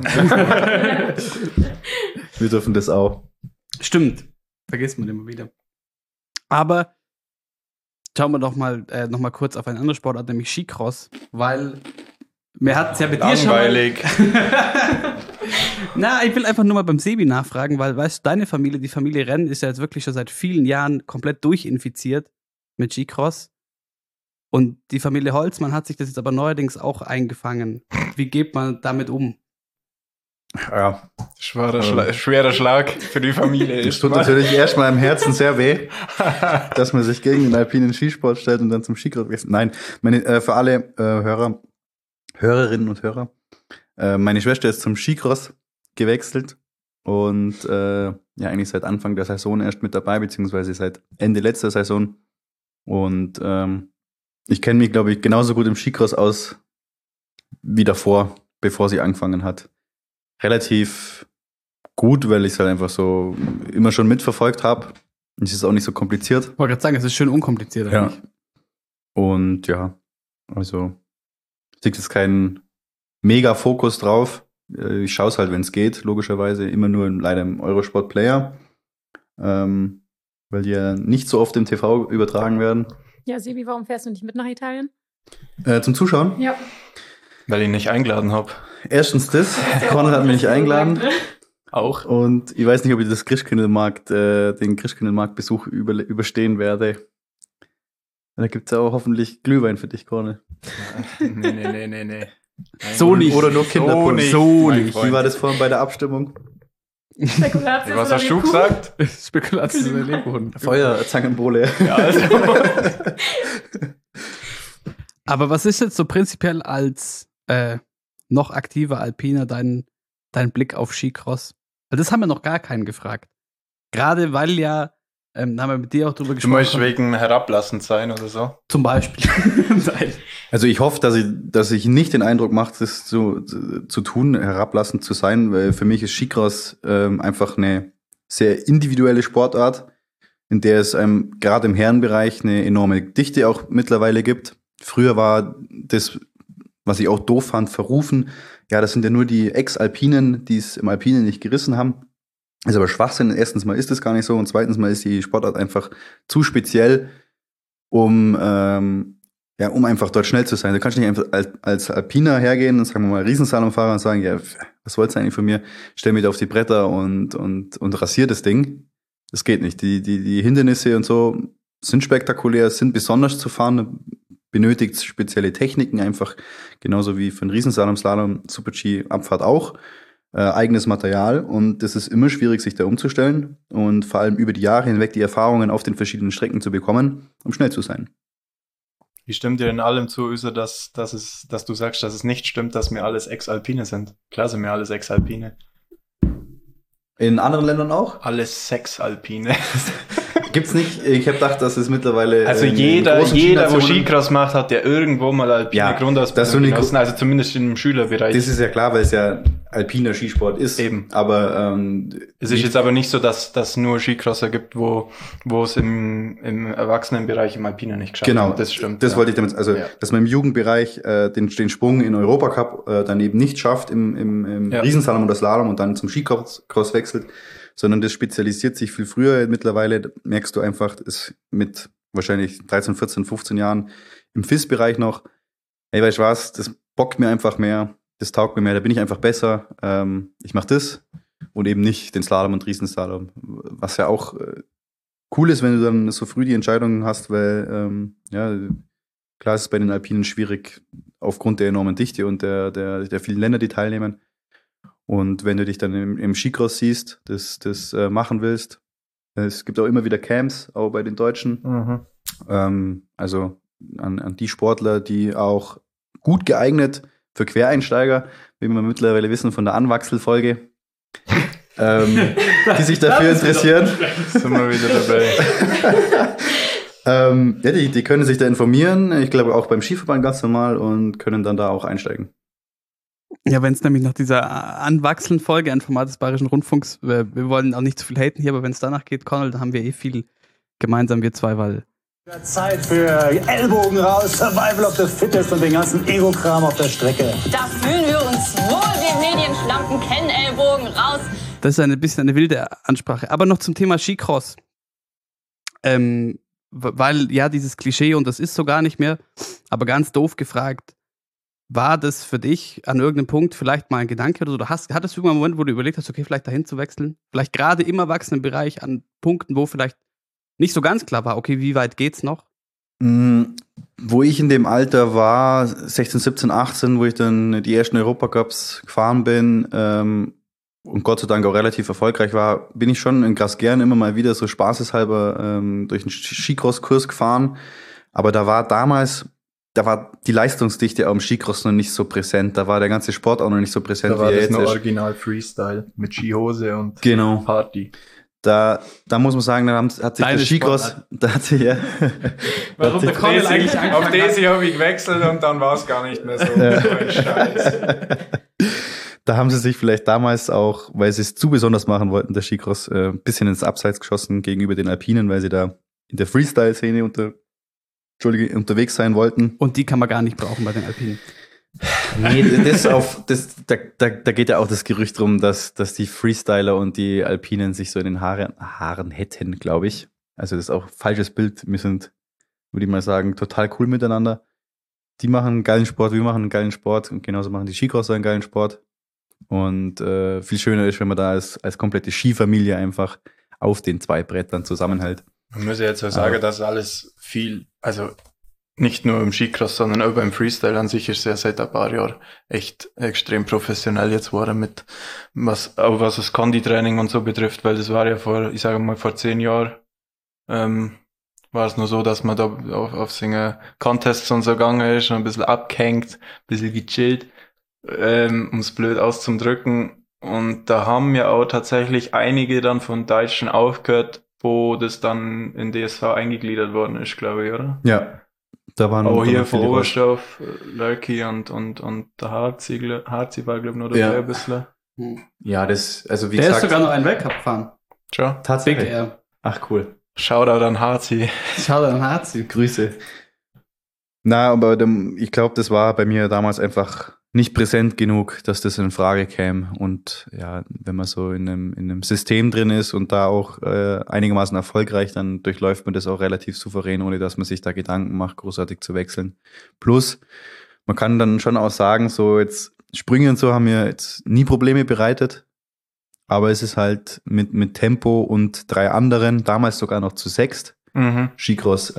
Wir dürfen das auch. stimmt. Vergisst man immer wieder. Aber schauen wir doch mal noch mal kurz auf eine andere Sportart, nämlich Skicross, weil mir hat es ja bei dir schon mal, Langweilig. Na, ich will einfach nur mal beim Sebi nachfragen, weil, weißt du, deine Familie, die Familie Renn, ist ja jetzt wirklich schon seit vielen Jahren komplett durchinfiziert mit Skicross. Und die Familie Holzmann hat sich das jetzt aber neuerdings auch eingefangen. Wie geht man damit um? Ja, Schwerer Schlag für die Familie. es tut natürlich erstmal im Herzen sehr weh, dass man sich gegen den alpinen Skisport stellt und dann zum Skicross wechselt. Nein, für alle Hörerinnen und Hörer, meine Schwester ist zum Skicross gewechselt und eigentlich seit Anfang der Saison erst mit dabei, beziehungsweise seit Ende letzter Saison. Und ich kenne mich, glaube ich, genauso gut im Skicross aus wie davor, bevor sie angefangen hat. Relativ gut, weil ich es halt einfach so immer schon mitverfolgt habe. Es ist auch nicht so kompliziert. Ich wollte gerade sagen, es ist schön unkompliziert eigentlich. Und ja, also es liegt jetzt kein Mega-Fokus drauf. Ich schaue es halt, wenn es geht, logischerweise. Immer nur leider im Eurosport-Player. Weil die ja nicht so oft im TV übertragen werden. Ja, Sebi, warum fährst du nicht mit nach Italien? Zum Zuschauen? Ja. Weil ich ihn nicht eingeladen habe. Erstens das. Konrad hat mich nicht eingeladen. Auch. Und ich weiß nicht, ob ich das den Christkindlmarkt-Besuch überstehen werde. Da gibt es ja auch hoffentlich Glühwein für dich, Corne. Nee. So nicht. Oder nur Kinderpunsch. So mein nicht. Freund. Wie war das vorhin bei der Abstimmung? Spekulatius Was oder hast du Lebkuchen? gesagt? Spekulatius in der Lebkuchen. Feuerzangenbowle. Ja, also. Aber was ist jetzt so prinzipiell als noch aktiver Alpiner dein Blick auf Skicross? Weil das haben wir noch gar keinen gefragt. Gerade weil ja, haben wir mit dir auch drüber Du gesprochen. möchtest wegen herablassend sein oder so? Zum Beispiel. Nein. Also ich hoffe, dass ich nicht den Eindruck mache, das zu tun, herablassend zu sein, weil für mich ist Skicross einfach eine sehr individuelle Sportart, in der es gerade im Herrenbereich eine enorme Dichte auch mittlerweile gibt. Früher war das, was ich auch doof fand, verrufen. Ja, das sind ja nur die Ex-Alpinen, die es im Alpinen nicht gerissen haben. Ist aber Schwachsinn. Erstens mal ist es gar nicht so und zweitens mal ist die Sportart einfach zu speziell, um einfach dort schnell zu sein. Du kannst nicht einfach als Alpiner hergehen und sagen wir mal Riesenslalomfahrer und sagen, ja, was wollt's eigentlich von mir? Stell mich da auf die Bretter und rasier das Ding. Das geht nicht. Die Hindernisse und so sind spektakulär, sind besonders zu fahren, benötigt spezielle Techniken einfach, genauso wie für einen Riesenslalom, Slalom, Super-G, Abfahrt auch. Eigenes Material und es ist immer schwierig, sich da umzustellen und vor allem über die Jahre hinweg die Erfahrungen auf den verschiedenen Strecken zu bekommen, um schnell zu sein. Wie stimmt dir in allem zu, Öse, dass du sagst, dass es nicht stimmt, dass wir alles Ex-Alpine sind? Klar sind wir alles Ex-Alpine. In anderen Ländern auch? Alles Sex-Alpine. Gibt's nicht. Ich habe gedacht, dass es mittlerweile Also jeder, wo Skicross macht, hat ja irgendwo mal alpine Grundausbildung genossen, also zumindest im Schülerbereich. Das ist ja klar, weil es ja alpiner Skisport ist. Eben. Aber es ist jetzt aber nicht so, dass nur Skicrosser gibt, wo es im Erwachsenenbereich im Alpinen nicht geschafft genau, hat. Das stimmt. Das wollte ich damit, dass man im Jugendbereich den Sprung in Europacup dann eben nicht schafft im Riesenslalom oder Slalom und dann zum Skicross wechselt, sondern das spezialisiert sich viel früher. Mittlerweile merkst du einfach, ist mit wahrscheinlich 13, 14, 15 Jahren im FIS-Bereich noch, ey, weißt du was, das bockt mir einfach mehr, das taugt mir mehr, da bin ich einfach besser, ich mach das und eben nicht den Slalom und Riesenslalom, was ja auch cool ist, wenn du dann so früh die Entscheidung hast, weil, klar ist es bei den Alpinen schwierig, aufgrund der enormen Dichte und der vielen Länder, die teilnehmen. Und wenn du dich dann im Skicross siehst, das machen willst, es gibt auch immer wieder Camps, auch bei den Deutschen. Also an die Sportler, die auch gut geeignet für Quereinsteiger, wie wir mittlerweile wissen von der Anwachsel-Folge, die sich dafür interessieren. Sind wir wieder dabei. Die können sich da informieren. Ich glaube auch beim Skiverband ganz normal und können dann da auch einsteigen. Ja, wenn es nämlich nach dieser Anwachseln-Folge, ein Format des Bayerischen Rundfunks, wir wollen auch nicht zu viel haten hier, aber wenn es danach geht, Connell, dann haben wir viel gemeinsam, wir zwei, weil... Zeit für Ellbogen raus, Survival of the Fittest und den ganzen Ego-Kram auf der Strecke. Da fühlen wir uns wohl, wir Medienschlampen kennen Ellbogen raus. Das ist ein bisschen eine wilde Ansprache. Aber noch zum Thema Skicross. Weil, ja, dieses Klischee, und das ist so gar nicht mehr, aber ganz doof gefragt, War das für dich an irgendeinem Punkt vielleicht mal ein Gedanke oder so? Hattest du irgendwann einen Moment, wo du überlegt hast, okay, vielleicht dahin zu wechseln? Vielleicht gerade im Erwachsenenbereich an Punkten, wo vielleicht nicht so ganz klar war, okay, wie weit geht's noch? Wo ich in dem Alter war, 16, 17, 18, wo ich dann die ersten Europacups gefahren bin und Gott sei Dank auch relativ erfolgreich war, bin ich schon in Grasgern immer mal wieder so spaßeshalber durch einen Skicross-Kurs gefahren. Aber da war die Leistungsdichte am Skicross noch nicht so präsent. Da war der ganze Sport auch noch nicht so präsent, Da war wie er das jetzt noch ist. original Freestyle mit Skihose und Genau. Party. Da muss man sagen, hat sich Deine der Skicross, Sportart. da hat sich, ja, Warum der Conny eigentlich Auf Daisy habe ich gewechselt und dann war es gar nicht mehr so ein Scheiß. da haben sie sich vielleicht damals auch, weil sie es zu besonders machen wollten, der Skicross, ein bisschen ins Abseits geschossen gegenüber den Alpinen, weil sie da in der Freestyle-Szene unterwegs sein wollten. Und die kann man gar nicht brauchen bei den Alpinen. Nee, da geht ja auch das Gerücht drum, dass die Freestyler und die Alpinen sich so in den Haaren hätten, glaube ich. Also das ist auch ein falsches Bild. Wir sind, würde ich mal sagen, total cool miteinander. Die machen einen geilen Sport, wir machen einen geilen Sport und genauso machen die Skicrosser einen geilen Sport. Und viel schöner ist, wenn man da als komplette Skifamilie einfach auf den 2 Brettern zusammenhält. Man muss ja jetzt auch sagen, dass alles viel, also nicht nur im Skicross, sondern auch beim Freestyle an sich ist es ja seit ein paar Jahren echt extrem professionell jetzt geworden mit was das Konditraining und so betrifft, weil das war ja vor 10 Jahren war es nur so, dass man da auf seine Contests und so gegangen ist und ein bisschen abgehängt, ein bisschen gechillt, um es blöd auszudrücken. Und da haben ja auch tatsächlich einige dann von Deutschen aufgehört, wo das dann in DSV eingegliedert worden ist, glaube ich, oder? Ja. Da waren Oh, hier viele von Oberstoff, Lurky und der Harzi war, glaube ich, noch dabei ein bisschen. Ja, also wie Der gesagt. ist sogar noch einen Weltcup gefahren. Ciao. Big Tatsächlich. Air. Ach, cool. Shoutout an Harzi. Schau da an Harzi. Grüße. Na, aber ich glaube, das war bei mir damals einfach nicht präsent genug, dass das in Frage käme. Und ja, wenn man so in einem System drin ist und da auch einigermaßen erfolgreich, dann durchläuft man das auch relativ souverän, ohne dass man sich da Gedanken macht, großartig zu wechseln. Plus, man kann dann schon auch sagen, so jetzt Sprünge und so haben mir jetzt nie Probleme bereitet. Aber es ist halt mit Tempo und 3 anderen, damals sogar noch zu 6, Skicross,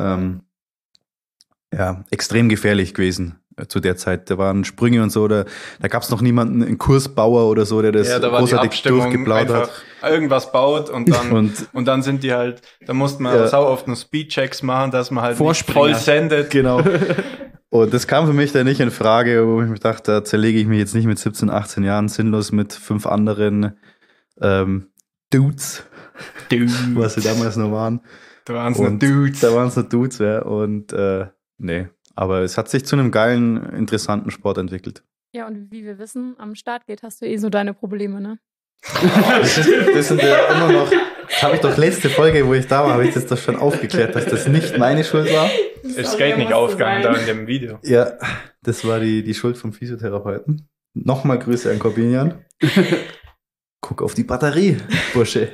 extrem gefährlich gewesen zu der Zeit. Da waren Sprünge und so, da gab es noch niemanden, einen Kursbauer oder so, der das Ja, da war die großartig Abstimmung durchgeplaut einfach hat. irgendwas baut und dann und dann sind die halt, da musste man sau oft nur Speedchecks machen, dass man halt nicht voll sendet. Genau. Und das kam für mich dann nicht in Frage, wo ich mir dachte, da zerlege ich mich jetzt nicht mit 17, 18 Jahren sinnlos mit 5 anderen Dudes, was sie damals noch waren. Da waren es nur Dudes. Da waren es nur Dudes, ja. Und nee. Aber es hat sich zu einem geilen, interessanten Sport entwickelt. Ja, und wie wir wissen, am Startgate hast du so deine Probleme, ne? Das sind ja immer noch. Das habe ich doch letzte Folge, wo ich da war, habe ich das doch schon aufgeklärt, dass das nicht meine Schuld war. Ist das Geld nicht aufgegangen da in dem Video? Ja, das war die Schuld vom Physiotherapeuten. Nochmal Grüße an Corbinian. Guck auf die Batterie, Bursche.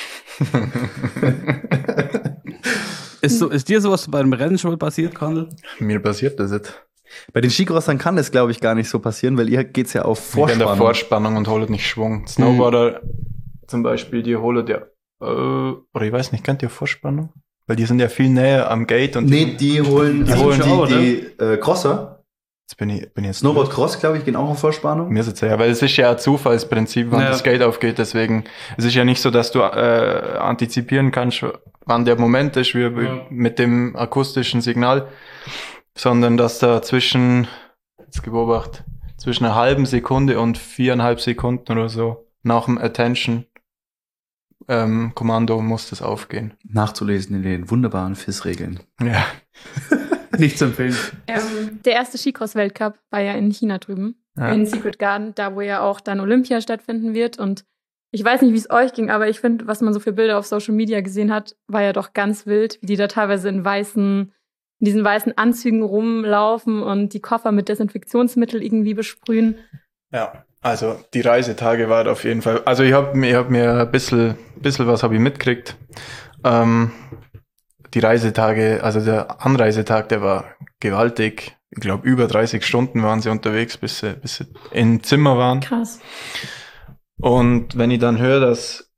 Ist dir sowas bei einem Rennen schon passiert, Kondel? Mir passiert das jetzt. Bei den Skicrossern kann das, glaube ich, gar nicht so passieren, weil ihr geht's ja auf In der Vorspannung. Vorspannung und holt nicht Schwung. Snowboarder zum Beispiel, die holen ja, oder ich weiß nicht, kennt ihr Vorspannung? Weil die sind ja viel näher am Gate und Nee, die holen die Crosser. jetzt bin ich jetzt Snowboard Cross, glaube ich, gehen auch auf Vorspannung. Mir ist jetzt ja, weil es ist ja ein Zufallsprinzip, wann das Gate aufgeht, deswegen, es ist ja nicht so, dass du antizipieren kannst, wann der Moment ist, wie mit dem akustischen Signal, sondern dass da zwischen einer halben Sekunde und 4,5 Sekunden oder so nach dem Attention Kommando muss das aufgehen. Nachzulesen in den wunderbaren FIS-Regeln. Ja. Nicht zu empfehlen. Der erste Skicross-Weltcup war ja in China drüben, in Secret Garden, da wo ja auch dann Olympia stattfinden wird. Und ich weiß nicht, wie es euch ging, aber ich finde, was man so für Bilder auf Social Media gesehen hat, war ja doch ganz wild, wie die da teilweise in diesen weißen Anzügen rumlaufen und die Koffer mit Desinfektionsmittel irgendwie besprühen. Ja, also die Reisetage waren auf jeden Fall, also ich hab mir ein bisschen was habe ich mitgekriegt. Die Reisetage, also der Anreisetag, der war gewaltig. ich glaube, über 30 Stunden waren sie unterwegs, bis sie im Zimmer waren. Krass. Und wenn ich dann höre, dass,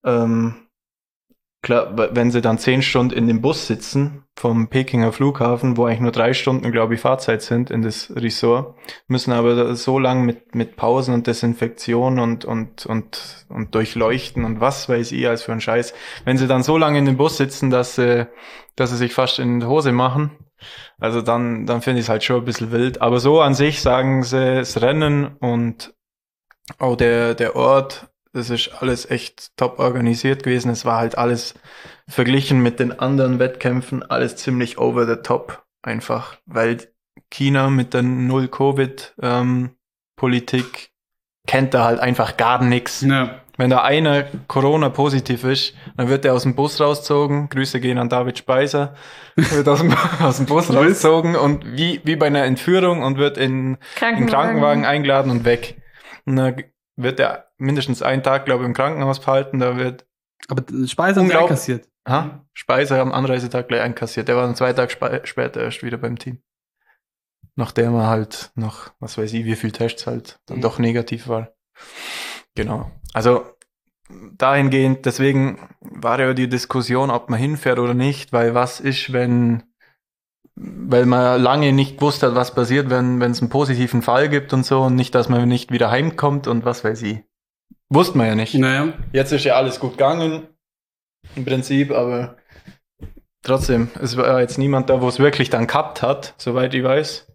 klar, wenn sie dann 10 Stunden in dem Bus sitzen, vom Pekinger Flughafen, wo eigentlich nur 3 Stunden, glaube ich, Fahrzeit sind in das Resort, müssen aber so lang mit Pausen und Desinfektion und Durchleuchten und was weiß ich als für ein Scheiß. Wenn sie dann so lange in dem Bus sitzen, dass sie sich fast in die Hose machen, also dann finde ich es halt schon ein bisschen wild. Aber so an sich sagen sie, das Rennen und auch der Ort, das ist alles echt top organisiert gewesen. Es war halt alles verglichen mit den anderen Wettkämpfen, alles ziemlich over the top einfach, weil China mit der Null-Covid-Politik kennt da halt einfach gar nichts. Ja. Wenn da einer Corona-positiv ist, dann wird der aus dem Bus rausgezogen. Grüße gehen an David Speiser. Wird aus dem Bus rausgezogen und wie bei einer Entführung und wird in Krankenwagen eingeladen und weg. Und dann wird er mindestens einen Tag, glaube ich, im Krankenhaus behalten. Da wird Aber Speiser haben sie einkassiert. Speiser am Anreisetag gleich einkassiert. Der war dann 2 Tage später erst wieder beim Team. Nachdem er halt noch, was weiß ich, wie viel Tests halt dann doch negativ war. Genau. Also dahingehend, deswegen war ja die Diskussion, ob man hinfährt oder nicht, weil was ist, weil man lange nicht gewusst hat, was passiert, wenn es einen positiven Fall gibt und so und nicht, dass man nicht wieder heimkommt und was weiß ich. Wusste man ja nicht. Naja. Jetzt ist ja alles gut gegangen, im Prinzip, aber trotzdem, es war jetzt niemand da, wo es wirklich dann gehabt hat, soweit ich weiß.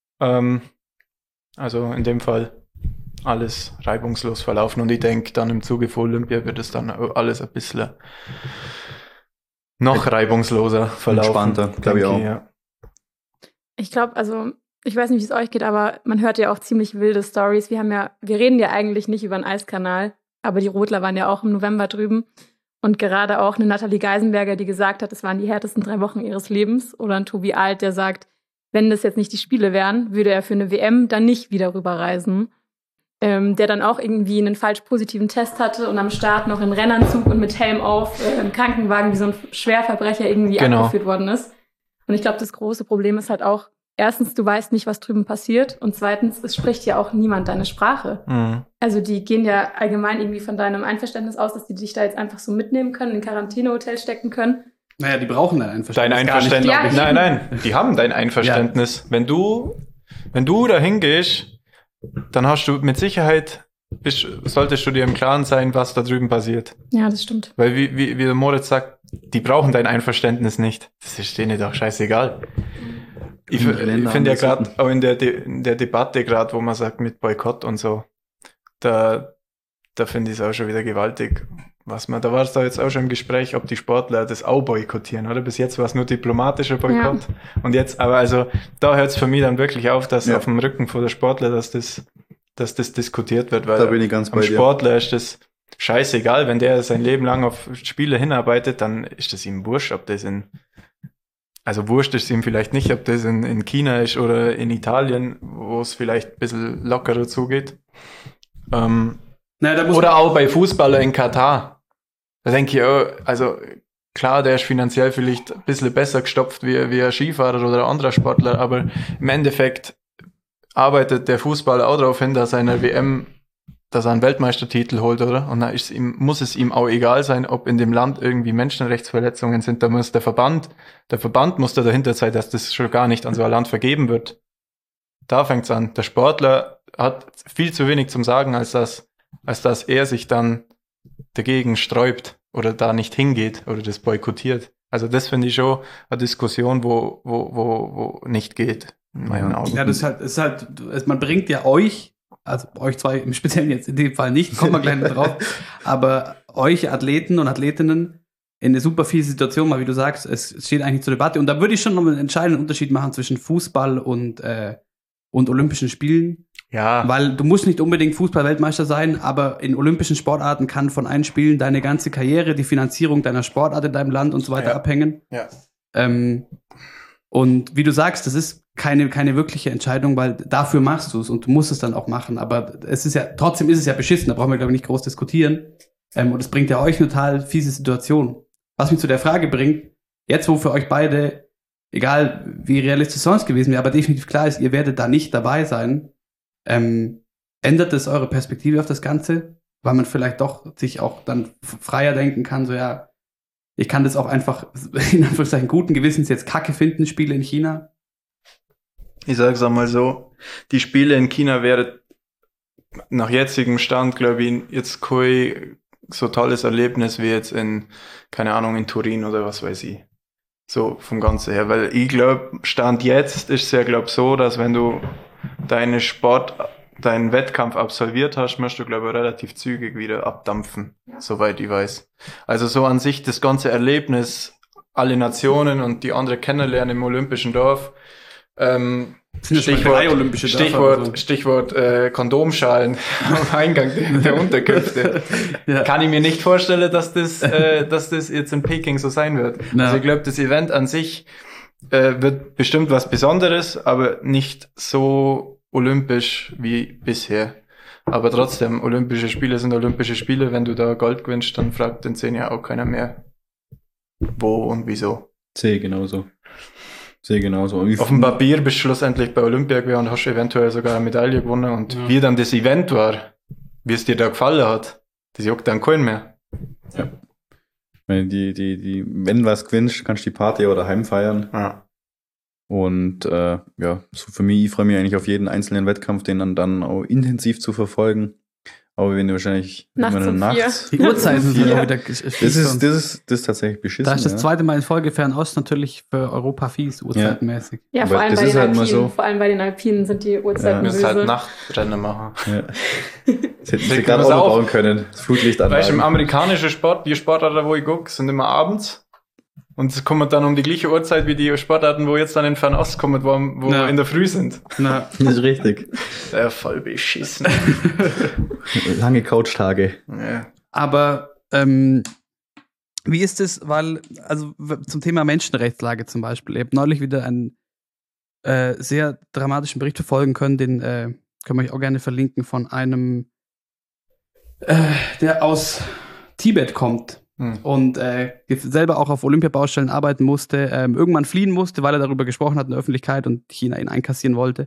Also in dem Fall alles reibungslos verlaufen und ich denke, dann im Zuge von Olympia wird es dann alles ein bisschen noch reibungsloser verlaufen. Entspannter, glaube ich auch. Ja. Ich glaube, also, ich weiß nicht, wie es euch geht, aber man hört ja auch ziemlich wilde Stories. Wir reden ja eigentlich nicht über den Eiskanal, aber die Rotler waren ja auch im November drüben. Und gerade auch eine Nathalie Geisenberger, die gesagt hat, es waren die härtesten 3 Wochen ihres Lebens. Oder ein Tobi Alt, der sagt, wenn das jetzt nicht die Spiele wären, würde er für eine WM dann nicht wieder rüberreisen. Der dann auch irgendwie einen falsch positiven Test hatte und am Start noch in Rennanzug und mit Helm auf im Krankenwagen wie so ein Schwerverbrecher irgendwie abgeführt worden ist. Und ich glaube, das große Problem ist halt auch, erstens, du weißt nicht, was drüben passiert und zweitens, es spricht ja auch niemand deine Sprache. Mhm. Also die gehen ja allgemein irgendwie von deinem Einverständnis aus, dass die dich da jetzt einfach so mitnehmen können, in ein Quarantänehotel stecken können. Naja, die brauchen dein Einverständnis. Dein Einverständnis? Ja, nein, die haben dein Einverständnis. Ja. Wenn du da hingehst, dann hast du mit Sicherheit, solltest du dir im Klaren sein, was da drüben passiert. Ja, das stimmt. Weil wie der Moritz sagt, die brauchen dein Einverständnis nicht. Das ist denen doch scheißegal. Ich finde ja gerade auch in der Debatte gerade, wo man sagt mit Boykott und so, da finde ich es auch schon wieder gewaltig. Da war es da jetzt auch schon im Gespräch, ob die Sportler das auch boykottieren, oder? Bis jetzt war es nur diplomatischer Boykott. Ja. Und jetzt, aber also, da hört es für mich dann wirklich auf, dass auf dem Rücken von der Sportler, dass das diskutiert wird, weil da bin ich ganz bei dir. Sportler ist das scheißegal, wenn der sein Leben lang auf Spiele hinarbeitet, dann ist das ihm wurscht, ob das wurscht ist ihm vielleicht nicht, ob das in China ist oder in Italien, wo es vielleicht ein bisschen lockerer zugeht. Oder auch bei Fußballern in Katar. Da denke ich, also klar, der ist finanziell vielleicht ein bisschen besser gestopft wie ein Skifahrer oder ein anderer Sportler, aber im Endeffekt arbeitet der Fußballer auch darauf hin, dass er eine WM, dass er einen Weltmeistertitel holt, oder? Und dann muss es ihm auch egal sein, ob in dem Land irgendwie Menschenrechtsverletzungen sind. Da muss der Verband muss da dahinter sein, dass das schon gar nicht an so ein Land vergeben wird. Da fängt's an. Der Sportler hat viel zu wenig zum Sagen, als dass er sich dann dagegen sträubt oder da nicht hingeht oder das boykottiert. Also das finde ich schon eine Diskussion, wo nicht geht, in meinen Augen. Ja, das ist halt, man bringt ja euch, also euch zwei im Speziellen jetzt in dem Fall nicht, kommen wir gleich noch drauf, aber euch Athleten und Athletinnen in eine super fiese Situation, mal wie du sagst, es steht eigentlich zur Debatte und da würde ich schon noch einen entscheidenden Unterschied machen zwischen Fußball und Olympischen Spielen. Ja. Weil du musst nicht unbedingt Fußball-Weltmeister sein, aber in olympischen Sportarten kann von einem Spielen deine ganze Karriere, die Finanzierung deiner Sportart in deinem Land und so weiter abhängen. Ja. Und wie du sagst, das ist keine wirkliche Entscheidung, weil dafür machst du es und du musst es dann auch machen. Aber trotzdem ist es ja beschissen, da brauchen wir, glaube ich, nicht groß diskutieren. Und es bringt ja euch eine total fiese Situation. Was mich zu der Frage bringt, jetzt wo für euch beide egal wie realistisch sonst gewesen wäre, aber definitiv klar ist, ihr werdet da nicht dabei sein, ändert es eure Perspektive auf das Ganze? Weil man vielleicht doch sich auch dann freier denken kann, so ja, ich kann das auch einfach in Anführungszeichen guten Gewissens jetzt Kacke finden, Spiele in China. Ich sag's einmal so, die Spiele in China wären nach jetzigem Stand, glaube ich, jetzt kein so tolles Erlebnis wie jetzt in, keine Ahnung, in Turin oder was weiß ich. So vom Ganzen her, weil ich glaube, Stand jetzt ist es ja, glaube ich, so, dass wenn du deinen Wettkampf absolviert hast, musst du, glaube ich, relativ zügig wieder abdampfen, soweit ich weiß. Also so an sich das ganze Erlebnis, alle Nationen und die andere kennenlernen im Olympischen Dorf, Stichwort Kondomschalen am Eingang der Unterkünfte. Ja. Kann ich mir nicht vorstellen, dass das jetzt in Peking so sein wird. No. Also ich glaube, das Event an sich wird bestimmt was Besonderes, aber nicht so olympisch wie bisher. Aber trotzdem, Olympische Spiele sind Olympische Spiele. Wenn du da Gold gewinnst, dann fragt in 10 Jahren auch keiner mehr, wo und wieso. Sehe genauso. Auf dem Papier bist du schlussendlich bei Olympia gewesen und hast eventuell sogar eine Medaille gewonnen. Und wie dann das Event war, wie es dir da gefallen hat, das juckt dann keinen mehr. Ja. Wenn wenn was gewinnst, kannst du die Party oder daheim feiern. Ja. Und so für mich, ich freue mich eigentlich auf jeden einzelnen Wettkampf, den dann auch intensiv zu verfolgen. Aber wenn du wahrscheinlich nachts die Uhrzeiten sind ja wieder das ist tatsächlich beschissen. Da ist das zweite Mal in Folge Fernost natürlich für Europa fies, uhrzeitenmäßig. Ja, vor allem, vor allem bei den Alpinen sind die Uhrzeiten böse. Du musst halt Nachtrennen machen. Ja. Das hätten sie gerade auch bauen können. Das Flutlichtanlagen. Weißt du, im amerikanischen Sport, die Sportarten, wo ich gucke, sind immer abends. Und es kommen dann um die gleiche Uhrzeit wie die Sportarten, wo jetzt dann in Fernost kommen, wo wir in der Früh sind. Na, das ist richtig. Voll beschissen. Lange Couchtage. Ja. Aber wie ist es, weil, also zum Thema Menschenrechtslage zum Beispiel, ihr habt neulich wieder einen sehr dramatischen Bericht verfolgen können, den können wir euch auch gerne verlinken, von einem, der aus Tibet kommt. Und selber auch auf Olympiabaustellen arbeiten musste, irgendwann fliehen musste, weil er darüber gesprochen hat in der Öffentlichkeit und China ihn einkassieren wollte.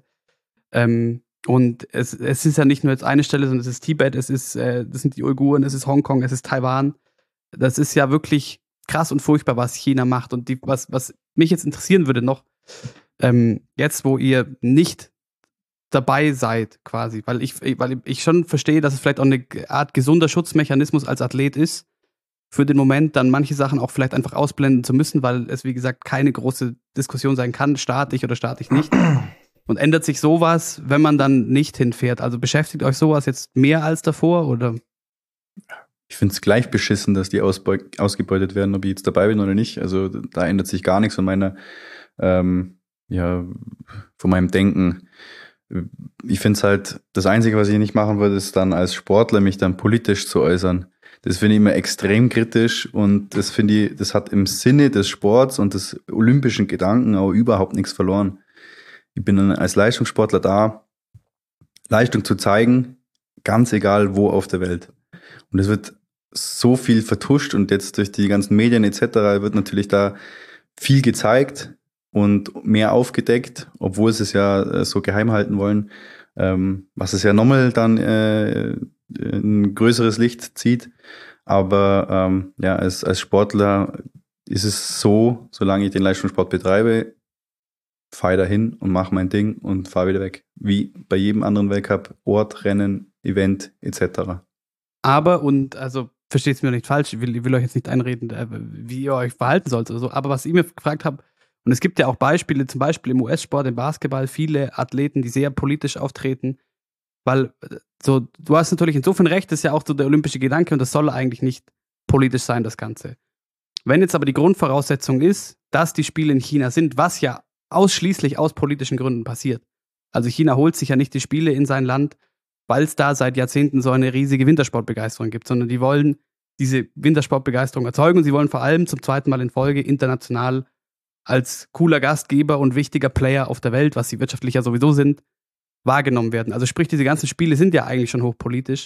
Und es ist ja nicht nur jetzt eine Stelle, sondern es ist Tibet, das sind die Uiguren, es ist Hongkong, es ist Taiwan. Das ist ja wirklich krass und furchtbar, was China macht. Und was mich jetzt interessieren würde noch, jetzt wo ihr nicht dabei seid quasi, weil ich schon verstehe, dass es vielleicht auch eine Art gesunder Schutzmechanismus als Athlet ist, für den Moment dann manche Sachen auch vielleicht einfach ausblenden zu müssen, weil es, wie gesagt, keine große Diskussion sein kann, staatlich oder staatlich nicht. Und ändert sich sowas, wenn man dann nicht hinfährt? Also beschäftigt euch sowas jetzt mehr als davor, oder? Ich finde es gleich beschissen, dass die ausgebeutet werden, ob ich jetzt dabei bin oder nicht. Also da ändert sich gar nichts von meiner, von meinem Denken. Ich finde es halt, das Einzige, was ich nicht machen würde, ist dann als Sportler mich dann politisch zu äußern. Das finde ich immer extrem kritisch und das finde ich, das hat im Sinne des Sports und des olympischen Gedanken auch überhaupt nichts verloren. Ich bin dann als Leistungssportler da, Leistung zu zeigen, ganz egal wo auf der Welt. Und es wird so viel vertuscht und jetzt durch die ganzen Medien etc. wird natürlich da viel gezeigt und mehr aufgedeckt, obwohl sie es ja so geheim halten wollen, was es ja nochmal dann ein größeres Licht zieht. Aber als Sportler ist es so, solange ich den Leistungssport betreibe, fahre dahin und mache mein Ding und fahre wieder weg. Wie bei jedem anderen Weltcup, Ort, Rennen, Event etc. Aber, und also versteht es mir nicht falsch, ich will euch jetzt nicht einreden, wie ihr euch verhalten sollt oder so, aber was ich mir gefragt habe, und es gibt ja auch Beispiele, zum Beispiel im US-Sport, im Basketball, viele Athleten, die sehr politisch auftreten, weil so, du hast natürlich insofern recht, das ist ja auch so der olympische Gedanke und das soll eigentlich nicht politisch sein, das Ganze. Wenn jetzt aber die Grundvoraussetzung ist, dass die Spiele in China sind, was ja ausschließlich aus politischen Gründen passiert. Also China holt sich ja nicht die Spiele in sein Land, weil es da seit Jahrzehnten so eine riesige Wintersportbegeisterung gibt, sondern die wollen diese Wintersportbegeisterung erzeugen und sie wollen vor allem zum zweiten Mal in Folge international als cooler Gastgeber und wichtiger Player auf der Welt, was sie wirtschaftlich ja sowieso sind, wahrgenommen werden. Also sprich, diese ganzen Spiele sind ja eigentlich schon hochpolitisch.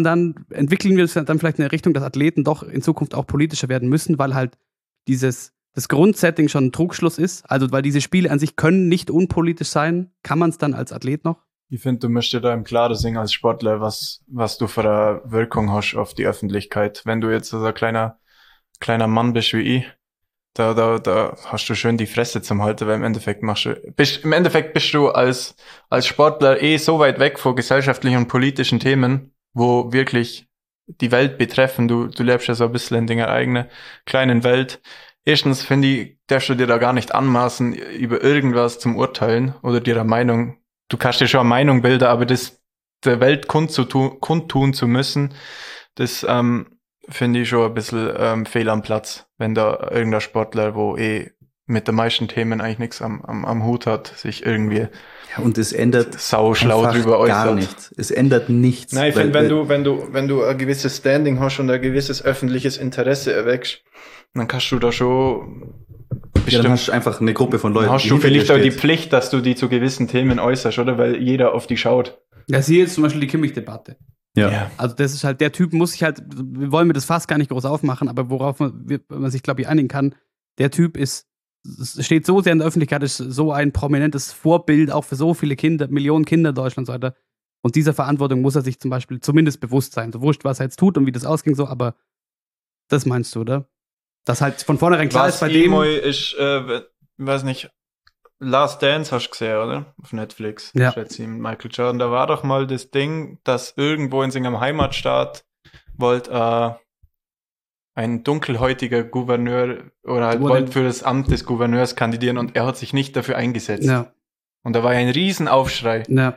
Entwickeln wir es dann vielleicht in eine Richtung, dass Athleten doch in Zukunft auch politischer werden müssen, weil halt dieses das Grundsetting schon ein Trugschluss ist? Also, weil diese Spiele an sich können nicht unpolitisch sein, kann man es dann als Athlet noch? Ich finde, du musst dir da im Klaren sehen als Sportler, was du für eine Wirkung hast auf die Öffentlichkeit. Wenn du jetzt so ein kleiner Mann bist wie ich, da hast du schön die Fresse zum Halten, weil im Endeffekt bist du als Sportler so weit weg von gesellschaftlichen und politischen Themen, wo wirklich die Welt betreffen. Du lebst ja so ein bisschen in deiner eigenen kleinen Welt. Erstens finde ich, darfst du dir da gar nicht anmaßen, über irgendwas zum Urteilen oder dir eine Meinung. Du kannst dir schon eine Meinung bilden, aber das der Welt kundtun zu müssen, das finde ich schon ein bisschen fehl am Platz, wenn da irgendein Sportler, wo mit den meisten Themen eigentlich nichts am Hut hat, sich irgendwie und es ändert sauschlau drüber äußert. Gar nichts. Es ändert nichts. Nein, ich finde, wenn du ein gewisses Standing hast und ein gewisses öffentliches Interesse erweckst, dann kannst du da schon bestimmt, dann hast du einfach eine Gruppe von Leuten. Dann hast du vielleicht auch die Pflicht, dass du die zu gewissen Themen äußerst, oder? Weil jeder auf die schaut. Ja, siehe jetzt zum Beispiel die Kimmich-Debatte. Ja. Also das ist halt, der Typ muss sich halt, wir wollen mir das fast gar nicht groß aufmachen, aber worauf man sich, glaube ich, einigen kann, der Typ steht so sehr in der Öffentlichkeit, ist so ein prominentes Vorbild auch für so viele Kinder, Millionen Kinder in Deutschland und so weiter. Und dieser Verantwortung muss er sich zum Beispiel zumindest bewusst sein. So wurscht, was er jetzt tut und wie das ausging, so, aber das meinst du, oder? Das halt von vornherein klar ist bei dem. Ich weiß nicht, Last Dance hast du gesehen, oder? Auf Netflix. Ja. Schätze ich, mit Michael Jordan. Da war doch mal das Ding, dass irgendwo in seinem Heimatstaat wollte ein dunkelhäutiger Gouverneur oder halt wollte für das Amt des Gouverneurs kandidieren und er hat sich nicht dafür eingesetzt. Ja. Und da war ein Riesenaufschrei. Ja.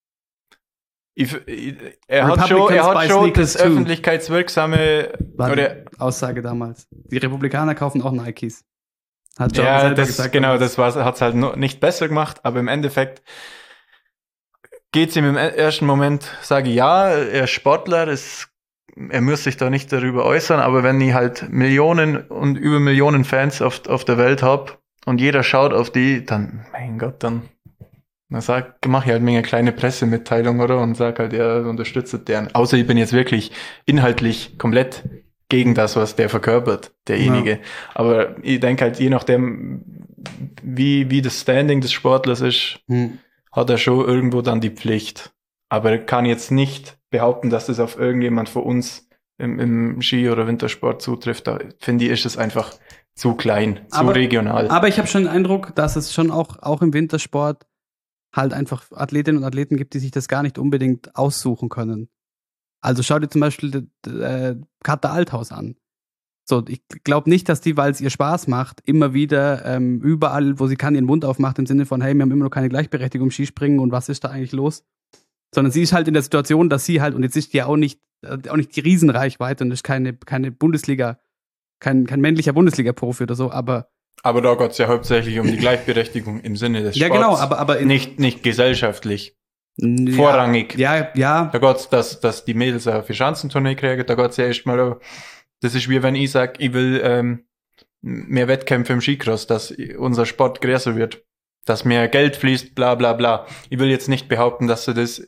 Er hat schon das öffentlichkeitswirksame Aussage damals. Die Republikaner kaufen auch Nikes. Hat John selber gesagt. Genau, das hat es halt nicht besser gemacht, aber im Endeffekt geht es ihm im ersten Moment, sage ich, ja, er ist Sportler, er muss sich da nicht darüber äußern, aber wenn ich halt Millionen und über Millionen Fans auf der Welt habe und jeder schaut auf die, dann, mein Gott, dann mache ich halt eine kleine Pressemitteilung, oder? Und sag halt, er unterstützt deren. Außer ich bin jetzt wirklich inhaltlich komplett gegen das, was der verkörpert, derjenige. Ja. Aber ich denke halt, je nachdem, wie das Standing des Sportlers ist, hat er schon irgendwo dann die Pflicht. Aber er kann jetzt nicht behaupten, dass das auf irgendjemand von uns im Ski- oder Wintersport zutrifft. Da finde ich, ist es einfach zu klein, zu regional. Aber ich habe schon den Eindruck, dass es schon auch im Wintersport halt einfach Athletinnen und Athleten gibt, die sich das gar nicht unbedingt aussuchen können. Also schau dir zum Beispiel Katha Althaus an. So, ich glaube nicht, dass die, weil es ihr Spaß macht, immer wieder überall, wo sie kann, ihren Mund aufmacht im Sinne von, hey, wir haben immer noch keine Gleichberechtigung im Skispringen und was ist da eigentlich los? Sondern sie ist halt in der Situation, dass sie halt, und jetzt ist die ja auch nicht die Riesenreichweite und ist keine Bundesliga, kein männlicher Bundesliga-Profi oder so, aber da geht es ja hauptsächlich um die Gleichberechtigung im Sinne des Sports. Ja, genau, aber nicht gesellschaftlich. Vorrangig. Ja. Da geht's, dass die Mädels eine Vierschanzentournee kriegen, da geht's ja erstmal, das ist wie wenn ich sage, ich will mehr Wettkämpfe im Skicross, dass unser Sport größer wird, dass mehr Geld fließt, bla bla bla. Ich will jetzt nicht behaupten, dass sie das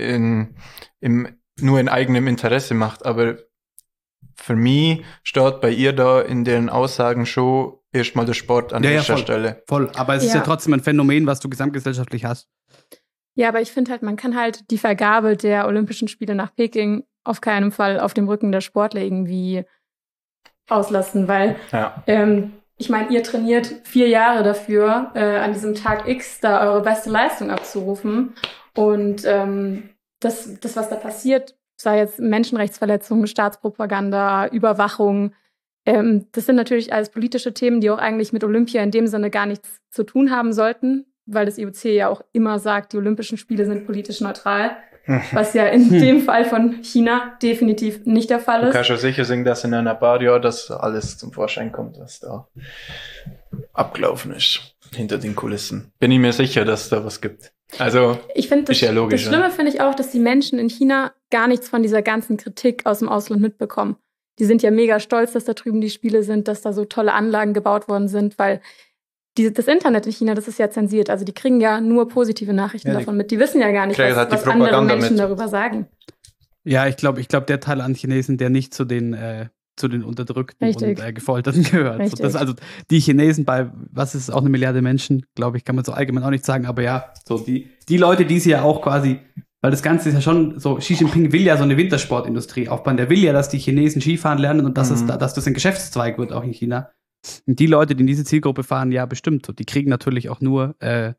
nur in eigenem Interesse macht, aber für mich steht bei ihr da in den Aussagen schon erstmal der Sport an erster Stelle. Voll, aber es ist ja trotzdem ein Phänomen, was du gesamtgesellschaftlich hast. Ja, aber ich finde halt, man kann halt die Vergabe der Olympischen Spiele nach Peking auf keinen Fall auf dem Rücken der Sportler irgendwie auslassen, weil ich meine, ihr trainiert 4 Jahre dafür, an diesem Tag X da eure beste Leistung abzurufen und das, was da passiert, sei jetzt Menschenrechtsverletzungen, Staatspropaganda, Überwachung, das sind natürlich alles politische Themen, die auch eigentlich mit Olympia in dem Sinne gar nichts zu tun haben sollten, weil das IOC ja auch immer sagt, die Olympischen Spiele sind politisch neutral, was ja in dem Fall von China definitiv nicht der Fall ist. Du kannst ja sicher sehen, dass in einer paar Jahren das alles zum Vorschein kommt, was da abgelaufen ist, hinter den Kulissen. Bin ich mir sicher, dass es da was gibt. Also, ich finde, ist ja logisch. Das Schlimme finde ich auch, dass die Menschen in China gar nichts von dieser ganzen Kritik aus dem Ausland mitbekommen. Die sind ja mega stolz, dass da drüben die Spiele sind, dass da so tolle Anlagen gebaut worden sind, weil das Internet in China, das ist ja zensiert. Also die kriegen ja nur positive Nachrichten davon mit. Die wissen ja gar nicht, was andere Menschen darüber sagen. Ja, ich glaube, der Teil an Chinesen, der nicht zu den zu den Unterdrückten Richtig. und Gefolterten gehört. So, Richtig. das, also die Chinesen bei, was ist auch 1 Milliarde Menschen, glaube ich, kann man so allgemein auch nicht sagen, aber ja, so die Leute, die sie ja auch quasi, weil das Ganze ist ja schon so, Xi Jinping will ja so eine Wintersportindustrie aufbauen, der will ja, dass die Chinesen Skifahren lernen und dass das ein Geschäftszweig wird auch in China. Und die Leute, die in diese Zielgruppe fahren, ja bestimmt, so, die kriegen natürlich auch nur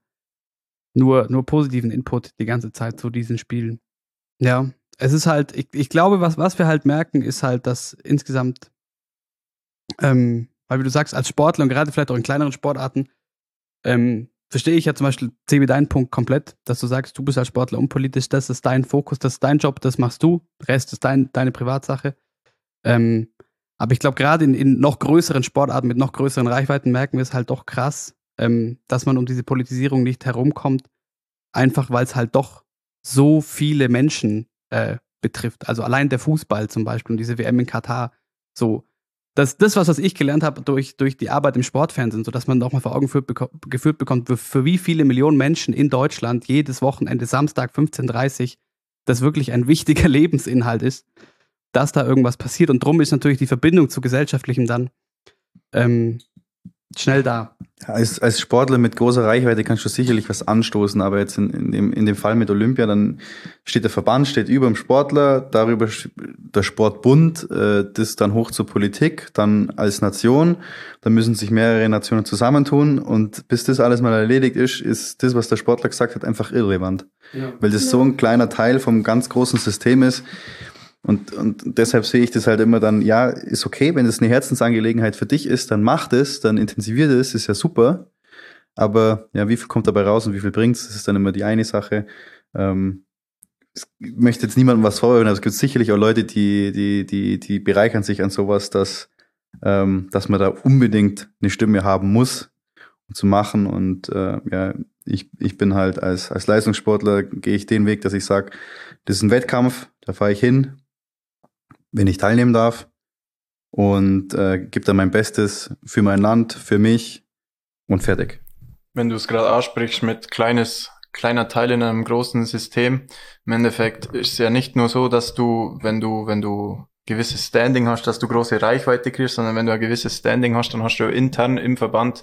positiven Input die ganze Zeit zu diesen Spielen. Ja, es ist halt, ich glaube, was wir halt merken, ist halt, dass insgesamt, weil wie du sagst, als Sportler und gerade vielleicht auch in kleineren Sportarten, verstehe ich ja zum Beispiel, Sebi, deinen Punkt komplett, dass du sagst, du bist als Sportler unpolitisch, das ist dein Fokus, das ist dein Job, das machst du, der Rest ist deine Privatsache. Aber ich glaube, gerade in noch größeren Sportarten mit noch größeren Reichweiten merken wir es halt doch krass, dass man um diese Politisierung nicht herumkommt, einfach weil es halt doch so viele Menschen betrifft. Also allein der Fußball zum Beispiel und diese WM in Katar, so, das was ich gelernt habe durch die Arbeit im Sportfernsehen, so dass man doch mal vor Augen geführt bekommt, für wie viele Millionen Menschen in Deutschland jedes Wochenende Samstag 15:30 Uhr das wirklich ein wichtiger Lebensinhalt ist, dass da irgendwas passiert. Und drum ist natürlich die Verbindung zu Gesellschaftlichem dann schnell da. Ja, als Sportler mit großer Reichweite kannst du sicherlich was anstoßen, aber jetzt in dem Fall mit Olympia, dann steht der Verband, steht über dem Sportler, darüber der Sportbund, das dann hoch zur Politik, dann als Nation, dann müssen sich mehrere Nationen zusammentun und bis das alles mal erledigt ist das, was der Sportler gesagt hat, einfach irrelevant. Ja. Weil das so ein kleiner Teil vom ganz großen System ist. Und deshalb sehe ich das halt immer dann, ja, ist okay, wenn es eine Herzensangelegenheit für dich ist, dann mach das, dann intensivier das, ist ja super. Aber ja, wie viel kommt dabei raus und wie viel bringt's? Das ist dann immer die eine Sache. Ich möchte jetzt niemandem was vorwerfen, aber es gibt sicherlich auch Leute, die bereichern sich an sowas, dass man da unbedingt eine Stimme haben muss, um zu machen. Und ja, ich bin halt als Leistungssportler, gehe ich den Weg, dass ich sage, das ist ein Wettkampf, da fahre ich hin, wenn ich teilnehmen darf und gebe dann mein Bestes für mein Land, für mich und fertig. Wenn du es gerade ansprichst mit kleiner Teil in einem großen System, im Endeffekt ist es ja nicht nur so, dass du, wenn du gewisses Standing hast, dass du große Reichweite kriegst, sondern wenn du ein gewisses Standing hast, dann hast du intern im Verband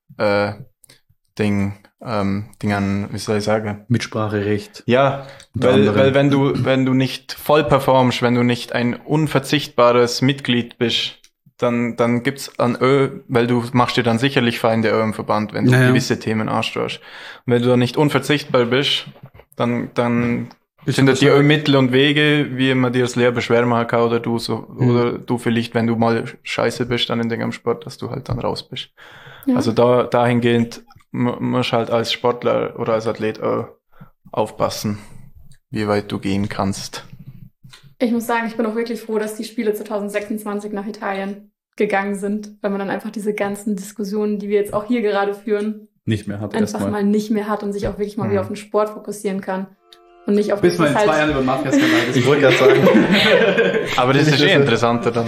Ding an, wie soll ich sagen? Mitspracherecht. Ja, weil wenn du nicht voll performst, wenn du nicht ein unverzichtbares Mitglied bist, dann gibt's weil du machst dir dann sicherlich Feinde im Verband, wenn du gewisse Themen anstößt. Und wenn du dann nicht unverzichtbar bist, dann findet dir Mittel und Wege, wie man dir das Lehr beschweren machen kann, oder du vielleicht, wenn du mal scheiße bist dann in dem Sport, dass du halt dann raus bist. Ja. Also dahingehend musst halt als Sportler oder als Athlet aufpassen, wie weit du gehen kannst. Ich muss sagen, ich bin auch wirklich froh, dass die Spiele 2026 nach Italien gegangen sind, weil man dann einfach diese ganzen Diskussionen, die wir jetzt auch hier gerade führen, nicht mehr hat, einfach mal nicht mehr hat und sich auch wirklich mal wieder auf den Sport fokussieren kann. Und nicht auf bis man in 2 Jahren über Mafia-Skandal ist. Ich wollte gerade sagen. Aber das ist interessanter dann.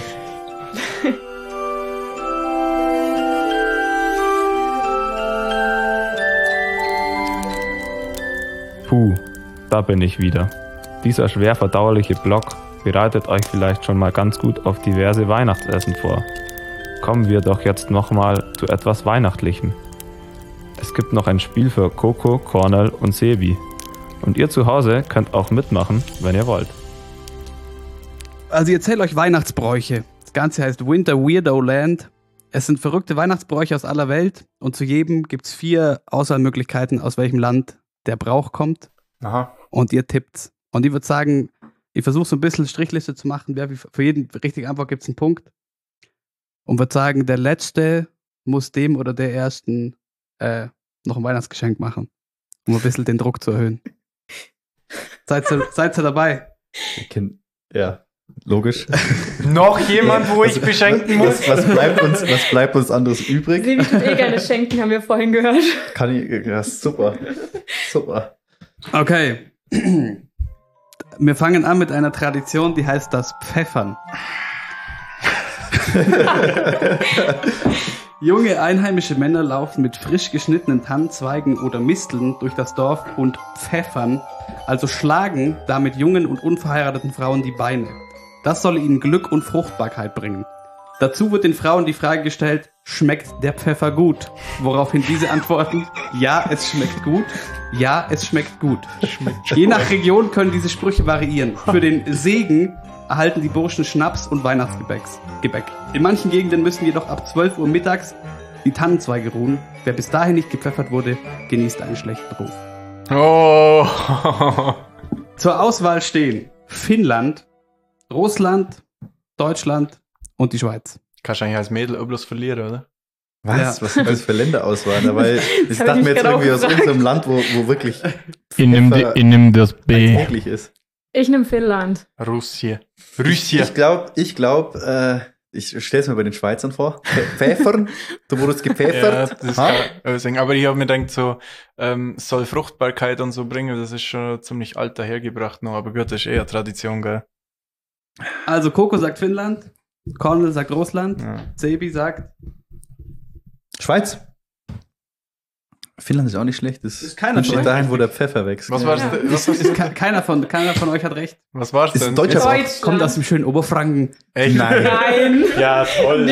Puh, da bin ich wieder. Dieser schwer verdauliche Block bereitet euch vielleicht schon mal ganz gut auf diverse Weihnachtsessen vor. Kommen wir doch jetzt nochmal zu etwas Weihnachtlichem. Es gibt noch ein Spiel für Coco, Cornel und Sebi. Und ihr zu Hause könnt auch mitmachen, wenn ihr wollt. Also ich erzähle euch Weihnachtsbräuche. Das Ganze heißt Winter Weirdo Land. Es sind verrückte Weihnachtsbräuche aus aller Welt und zu jedem gibt es 4 Auswahlmöglichkeiten, aus welchem Land der Brauch kommt. Aha. Und ihr tippt's. Und ich würde sagen, ich versuche so ein bisschen Strichliste zu machen. Für jeden richtige Antwort gibt es einen Punkt. Und würde sagen, der Letzte muss dem oder der Ersten noch ein Weihnachtsgeschenk machen, um ein bisschen den Druck zu erhöhen. Seid ihr dabei? Ja, logisch. Noch jemand, wo ich beschenken muss? Was bleibt uns anderes übrig? Sebi tut gerne schenken, haben wir vorhin gehört. Ja, super. Super. Okay. Wir fangen an mit einer Tradition, die heißt das Pfeffern. Junge einheimische Männer laufen mit frisch geschnittenen Tannenzweigen oder Misteln durch das Dorf und pfeffern, also schlagen damit jungen und unverheirateten Frauen die Beine. Das soll ihnen Glück und Fruchtbarkeit bringen. Dazu wird den Frauen die Frage gestellt, schmeckt der Pfeffer gut? Woraufhin diese antworten, ja, es schmeckt gut, ja, es schmeckt gut. Je nach Region können diese Sprüche variieren. Für den Segen erhalten die Burschen Schnaps und Weihnachtsgebäck. In manchen Gegenden müssen jedoch ab 12 Uhr mittags die Tannenzweige ruhen. Wer bis dahin nicht gepfeffert wurde, genießt einen schlechten Ruf. Oh. Zur Auswahl stehen Finnland, Russland, Deutschland und die Schweiz. Kannst du eigentlich als Mädel auch bloß verlieren, oder? Was? Ja. Was sind das für Länderauswahl? Weil ich hab dachte ich mir jetzt gerade irgendwie auch aus gefragt. irgendeinem Land, wo wirklich Ich nehm das B. alltäglich ist. Ich nehme Finnland. Russie. Ich glaube, ich stell's mir bei den Schweizern vor. Pfeffern, du wurdest Ja, gepfeffert. das Ha? kann ich sagen. Aber ich habe mir gedacht, so, soll Fruchtbarkeit und so bringen, das ist schon ziemlich alt dahergebracht noch, aber gut, das ist eher Tradition, gell? Also Coco sagt Finnland, Cornel sagt Russland, Ja. Sebi sagt... Schweiz. Finnland ist auch nicht schlecht. Das Ist keiner steht von dahin, wo der Pfeffer wächst. Was Ja. war's Ja. denn? Was war's Ist keiner von euch hat recht. Was Ist denn? ein deutscher Brauch. Deutschland. Kommt aus dem schönen Oberfranken. Echt? Nein. Nein. Ja, toll.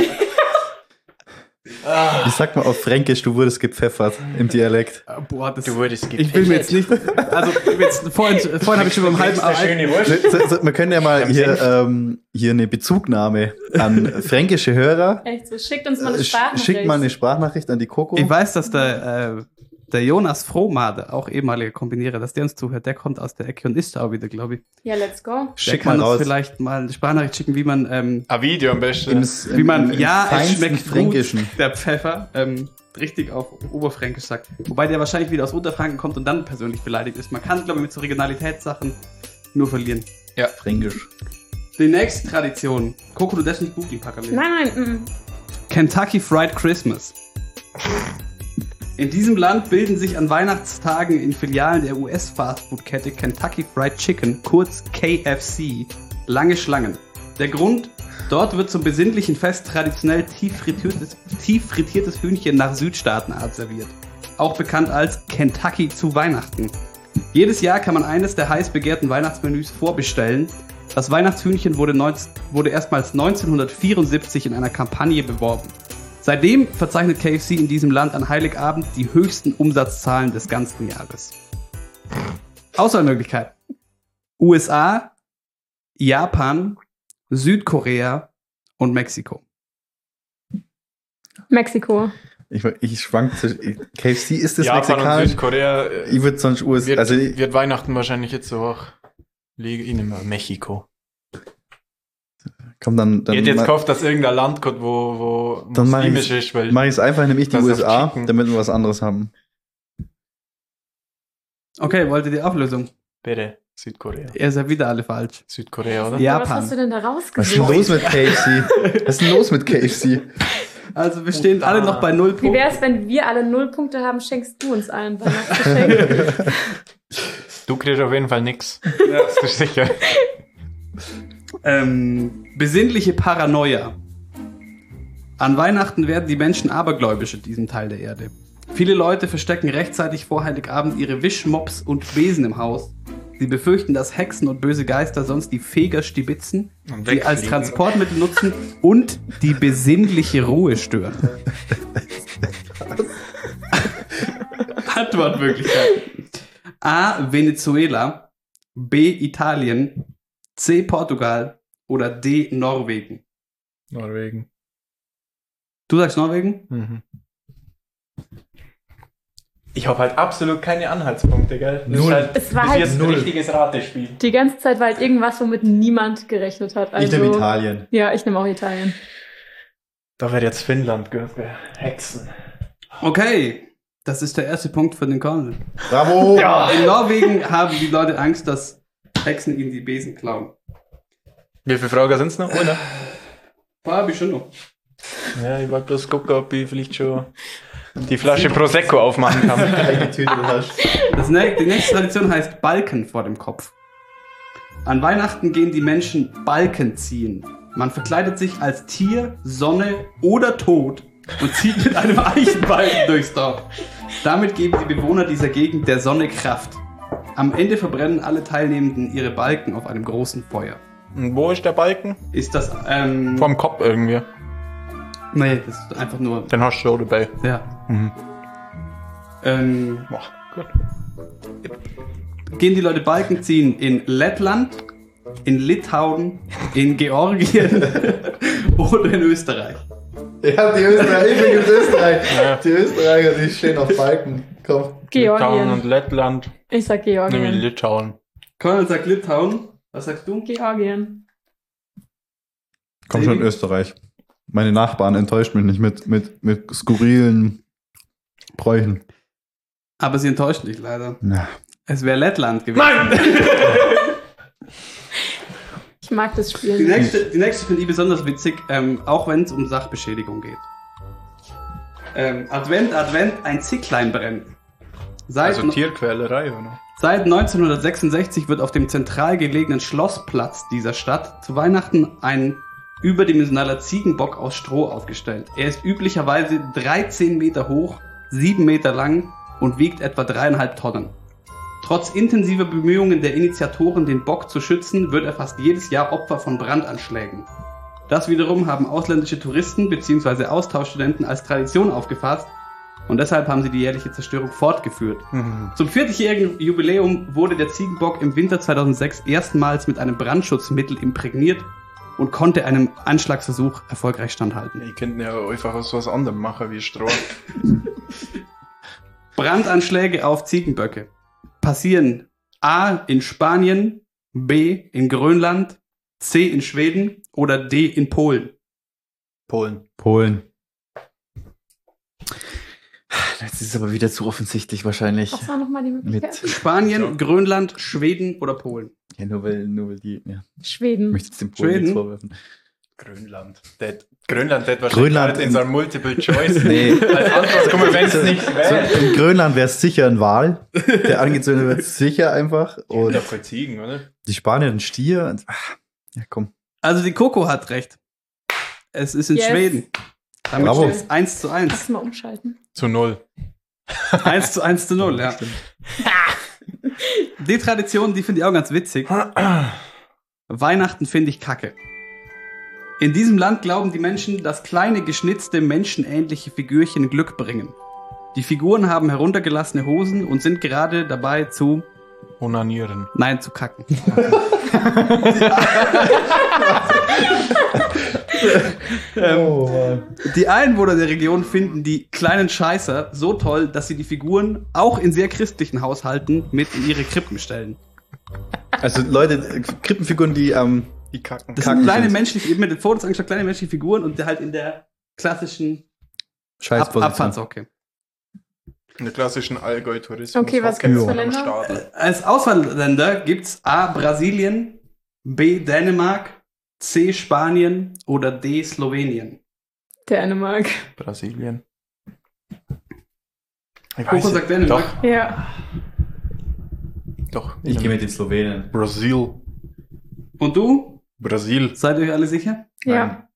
Ich sag mal auf Fränkisch, du wurdest gepfeffert im Dialekt. Boah, das... Du wurdest Ich will mir jetzt nicht... Also vorhin habe ich schon beim halben... Wir können ja mal hier eine Bezugnahme an fränkische Hörer. Echt so, schickt uns mal eine Sprachnachricht. Schickt mal eine Sprachnachricht an die Coco. Ich weiß, dass der Jonas Frohmade, auch ehemaliger Kombinierer, dass der uns zuhört, der kommt aus der Ecke und ist da auch wieder, glaube ich. Ja, let's go. Der Schick kann mal uns raus. vielleicht mal eine Sprachnachricht schicken, wie man Ein Video am besten. wie man im ja, es feinsten schmeckt Fränkischen. gut, der Pfeffer, richtig auf Oberfränkisch sagt. Wobei der wahrscheinlich wieder aus Unterfranken kommt und dann persönlich beleidigt ist. Man kann, glaube ich, mit so Regionalitätssachen nur verlieren. Fränkisch. Die nächste Tradition. Coco, du darfst nicht googeln, Packerlin. Nein. Kentucky Fried Christmas. In diesem Land bilden sich an Weihnachtstagen in Filialen der US-Fastfood-Kette Kentucky Fried Chicken, kurz KFC, lange Schlangen. Der Grund? Dort wird zum besinnlichen Fest traditionell tief frittiertes Hühnchen nach Südstaatenart serviert. Auch bekannt als Kentucky zu Weihnachten. Jedes Jahr kann man eines der heiß begehrten Weihnachtsmenüs vorbestellen. Das Weihnachtshühnchen wurde erstmals 1974 in einer Kampagne beworben. Seitdem verzeichnet KFC in diesem Land an Heiligabend die höchsten Umsatzzahlen des ganzen Jahres. Auswahlmöglichkeiten: USA, Japan, Südkorea und Mexiko. Mexiko. Ich schwank zwischen. KFC ist das Japan und mexikanisch. Südkorea Ich würde sonst USA. wird Weihnachten wahrscheinlich jetzt so hoch liegen. Ich nehme mal Mexiko. Komm, dann Ich hätte jetzt gehofft, dass irgendein Land kommt, wo Dann mach muslimisch ich's- ist, weil mache ich es einfach, nämlich die Das ist USA, Chicken. damit wir was anderes haben. Okay, wollt ihr die Auflösung? bitte Südkorea. Ihr seid wieder alle falsch. Südkorea, oder? Ja. Was hast du denn da Was ist denn rausgesucht? los mit KFC? Was ist denn los mit KFC? Also wir stehen alle noch bei 0 Wie Punkten. wär's, wenn wir alle 0 Punkte haben, schenkst du uns allen Weihnachtsgeschenk? Du kriegst auf jeden Fall nix. Das ist sicher. Besinnliche Paranoia. An Weihnachten werden die Menschen abergläubisch in diesem Teil der Erde. Viele Leute verstecken rechtzeitig vor Heiligabend ihre Wischmops und Besen im Haus. Sie befürchten, dass Hexen und böse Geister sonst die Feger stibitzen, Und die als wegfliegen. Transportmittel nutzen und die besinnliche Ruhe stören. Antwortmöglichkeiten: A. Venezuela, B. Italien, C. Portugal oder D. Norwegen. Norwegen. Du sagst Norwegen? Mhm. Ich habe halt absolut keine Anhaltspunkte, gell? Das Null. Ist halt, Es war das halt ist jetzt ein richtiges Ratespiel. Die ganze Zeit war halt irgendwas, womit niemand gerechnet hat. Also, Ich nehme Italien. Ja, ich nehme auch Italien. Da wäre jetzt Finnland, gell? Hexen. Okay, das ist der erste Punkt für den Cornel. Bravo! In Norwegen haben die Leute Angst, dass Hexen ihnen die Besen klauen. Wie viele Fragen sind es noch, oder? Habe ich schon noch. Ja, ich wollte bloß gucken, ob ich vielleicht schon die Flasche Prosecco aufmachen kann. Eingetütet hast. Die nächste Tradition heißt Balken vor dem Kopf. An Weihnachten gehen die Menschen Balken ziehen. Man verkleidet sich als Tier, Sonne oder Tod und zieht mit einem Eichenbalken durchs Dorf. Damit geben die Bewohner dieser Gegend der Sonne Kraft. Am Ende verbrennen alle Teilnehmenden ihre Balken auf einem großen Feuer. Und wo ist der Balken? Ist das, Vorm Kopf irgendwie. Nee, das ist einfach nur. Den hast du auch dabei. Ja. Mhm. Boah, gut. Gehen die Leute Balken ziehen in Lettland, in Litauen, in Georgien oder in Österreich? Ja, die Österreicher, Die Österreicher, die stehen auf Balken. Komm. Litauen Georgien. und Lettland. Ich sag Nämlich Georgien. Litauen. Colin sagt Litauen. Was sagst du? Georgien. Komm schon, Österreich. Meine Nachbarn enttäuscht mich nicht mit skurrilen Bräuchen. Aber sie enttäuscht dich leider. Ja. Es wäre Lettland gewesen. Ich mag das Spiel Die nicht. nächste finde ich besonders witzig, auch wenn es um Sachbeschädigung geht. Advent, ein Zicklein brennt. Also Tierquälerei, oder? Seit 1966 wird auf dem zentral gelegenen Schlossplatz dieser Stadt zu Weihnachten ein überdimensionaler Ziegenbock aus Stroh aufgestellt. Er ist üblicherweise 13 Meter hoch, 7 Meter lang und wiegt etwa 3,5 Tonnen. Trotz intensiver Bemühungen der Initiatoren, den Bock zu schützen, wird er fast jedes Jahr Opfer von Brandanschlägen. Das wiederum haben ausländische Touristen bzw. Austauschstudenten als Tradition aufgefasst und deshalb haben sie die jährliche Zerstörung fortgeführt. Zum 40-jährigen Jubiläum wurde der Ziegenbock im Winter 2006 erstmals mit einem Brandschutzmittel imprägniert und konnte einem Anschlagsversuch erfolgreich standhalten. Ich könnte ja einfach aus was anderem machen wie Stroh. Brandanschläge auf Ziegenböcke passieren A in Spanien, B in Grönland, C in Schweden oder D in Polen. Polen. Das ist aber wieder zu offensichtlich wahrscheinlich. Was war nochmal die Möglichkeit? Spanien, Grönland, Schweden oder Polen? Ja, nur weil die, ja. Ich Schweden. möchte jetzt den Polen Schweden? nichts vorwerfen. Grönland. Grönland hat wahrscheinlich Grönland in seinem Multiple Choice. Nee. Als Antwort kommen, wenn es nicht So, wäre. in Grönland wäre es sicher ein Wal. Der angezündet wird sicher einfach. Und Doch voll Ziegen, oder? die Spanier ein Stier. Und, ja, komm. Also die Coco hat recht. Es ist in Yes. Schweden. Damit Bravo. steht es 1:1. Lass mal umschalten. Zu 0. 1:1, ja. Die Tradition, die finde ich auch ganz witzig. Weihnachten finde ich kacke. In diesem Land glauben die Menschen, dass kleine, geschnitzte, menschenähnliche Figürchen Glück bringen. Die Figuren haben heruntergelassene Hosen und sind gerade dabei zu Onanieren. kacken. Die Einwohner der Region finden die kleinen Scheißer so toll, dass sie die Figuren auch in sehr christlichen Haushalten mit in ihre Krippen stellen. Also Leute, Krippenfiguren, die Die kacken. Das sind kleine menschliche, eben mit den Fotos angeschaut, kleine menschliche Figuren und halt in der klassischen Scheißposition. Abfahrtsocke. In der klassischen Allgäu-Tourismus. Okay, was gibt's für Länder? Stadel. Als Auswahlländer gibt's A. Brasilien, B. Dänemark, C. Spanien oder D. Slowenien. Dänemark. Brasilien. Ich Coco sagt Dänemark. Ja. Doch. Ich gehe mit den Slowenen. Brasil. Und du? Brasil. Seid ihr euch alle sicher? Ja.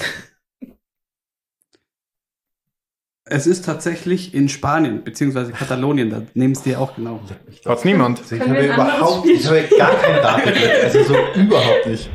Es ist tatsächlich in Spanien, beziehungsweise Katalonien, da nehmen es dir auch genau. Hat's niemand? Ich Können wir ein anderes überhaupt Spiel ich habe gar keinen Datenblick. Also so überhaupt nicht.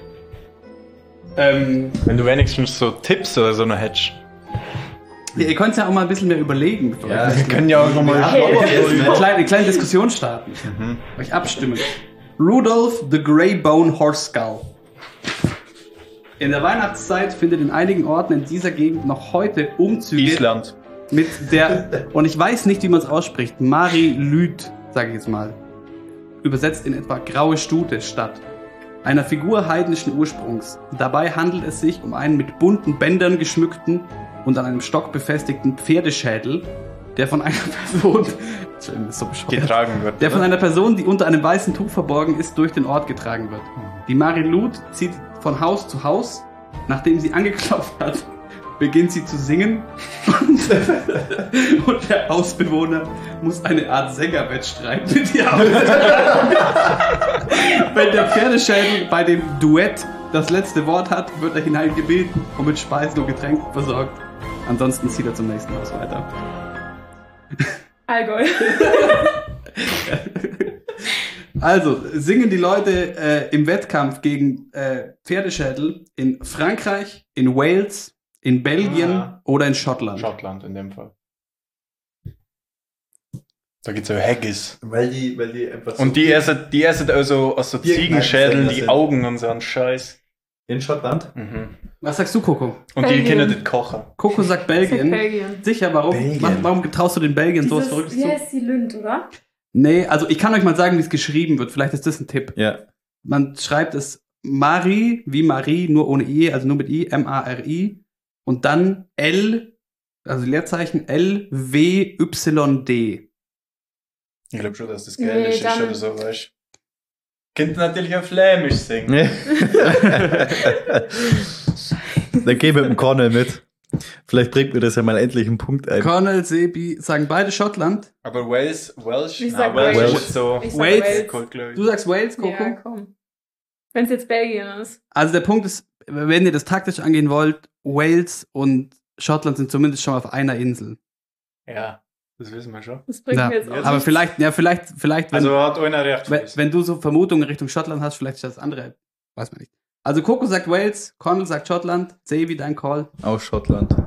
Wenn du wenigstens so Tipps oder so noch hättest. Ja, ihr könnt ja auch mal ein bisschen mehr überlegen. Bevor Ja, wir Wir können ja auch nochmal eine kleine Diskussion starten. Euch abstimmen. Rudolph the Greybone Horse Skull. In der Weihnachtszeit findet in einigen Orten in dieser Gegend noch heute Umzüge Island. mit der, und ich weiß nicht, wie man es ausspricht, Mari-Lüt, sage ich jetzt mal, übersetzt in etwa graue Stute statt. Einer Figur heidnischen Ursprungs. Dabei handelt es sich um einen mit bunten Bändern geschmückten und an einem Stock befestigten Pferdeschädel, der von einer Person, das ist so bescheuert, Getragen wird. der von oder? einer Person, die unter einem weißen Tuch verborgen ist, durch den Ort getragen wird. Die Marilut zieht von Haus zu Haus. Nachdem sie angeklopft hat, beginnt sie zu singen. Und der Hausbewohner muss eine Art Sängerwettstreit mit ihr ausführen. Wenn der Pferdeschädel bei dem Duett das letzte Wort hat, wird er hineingebeten und mit Speisen und Getränken versorgt. Ansonsten zieht er zum nächsten Haus weiter. Allgäu. Also, singen die Leute im Wettkampf gegen Pferdeschädel in Frankreich, in Wales, in Belgien oder in Schottland? Schottland in dem Fall. Da gibt's ja Haggis. Weil die einfach so Und die essen also aus so Ziegenschädeln, die sind. Augen und so einen Scheiß. in Schottland. Mhm. Was sagst du, Coco? Und Belgien. die können das kochen. Coco sagt Belgien. Belgien. Sicher, warum? Belgien. Warum traust du den Belgien sowas Verrücktes Wie zu? heißt die Lünd, oder? Nee, also ich kann euch mal sagen, wie es geschrieben wird. Vielleicht ist das ein Tipp. Ja. Man schreibt es Marie, wie Marie, nur ohne I, also nur mit I, M-A-R-I. Und dann L, also Leerzeichen L-W-Y-D. Ich glaube schon, dass das Nee, Gälisch ist dann- oder so, weißt du. Könnt natürlich auch Flämisch singen. Dann geh mit dem Cornel mit. Vielleicht bringt mir das ja mal endlich einen Punkt ein. Cornel, Sebi sagen beide Schottland. Aber Welsh? Ich sag Welsh Wales. ist so. Ich sag Wales. Wales. Cool, glaub ich. Du sagst Wales, Coco? Ja, komm. Wenn es jetzt Belgien ist. Also der Punkt ist, wenn ihr das taktisch angehen wollt, Wales und Schottland sind zumindest schon auf einer Insel. Ja, das wissen wir schon. Das bringt Ja, mir jetzt auch aber nichts. vielleicht, wenn, Also hat einer recht. wenn du so Vermutungen Richtung Schottland hast, vielleicht ist das andere, weiß man nicht. Also Coco sagt Wales, Cornel sagt Schottland, Sebi, dein Call. Aus Schottland.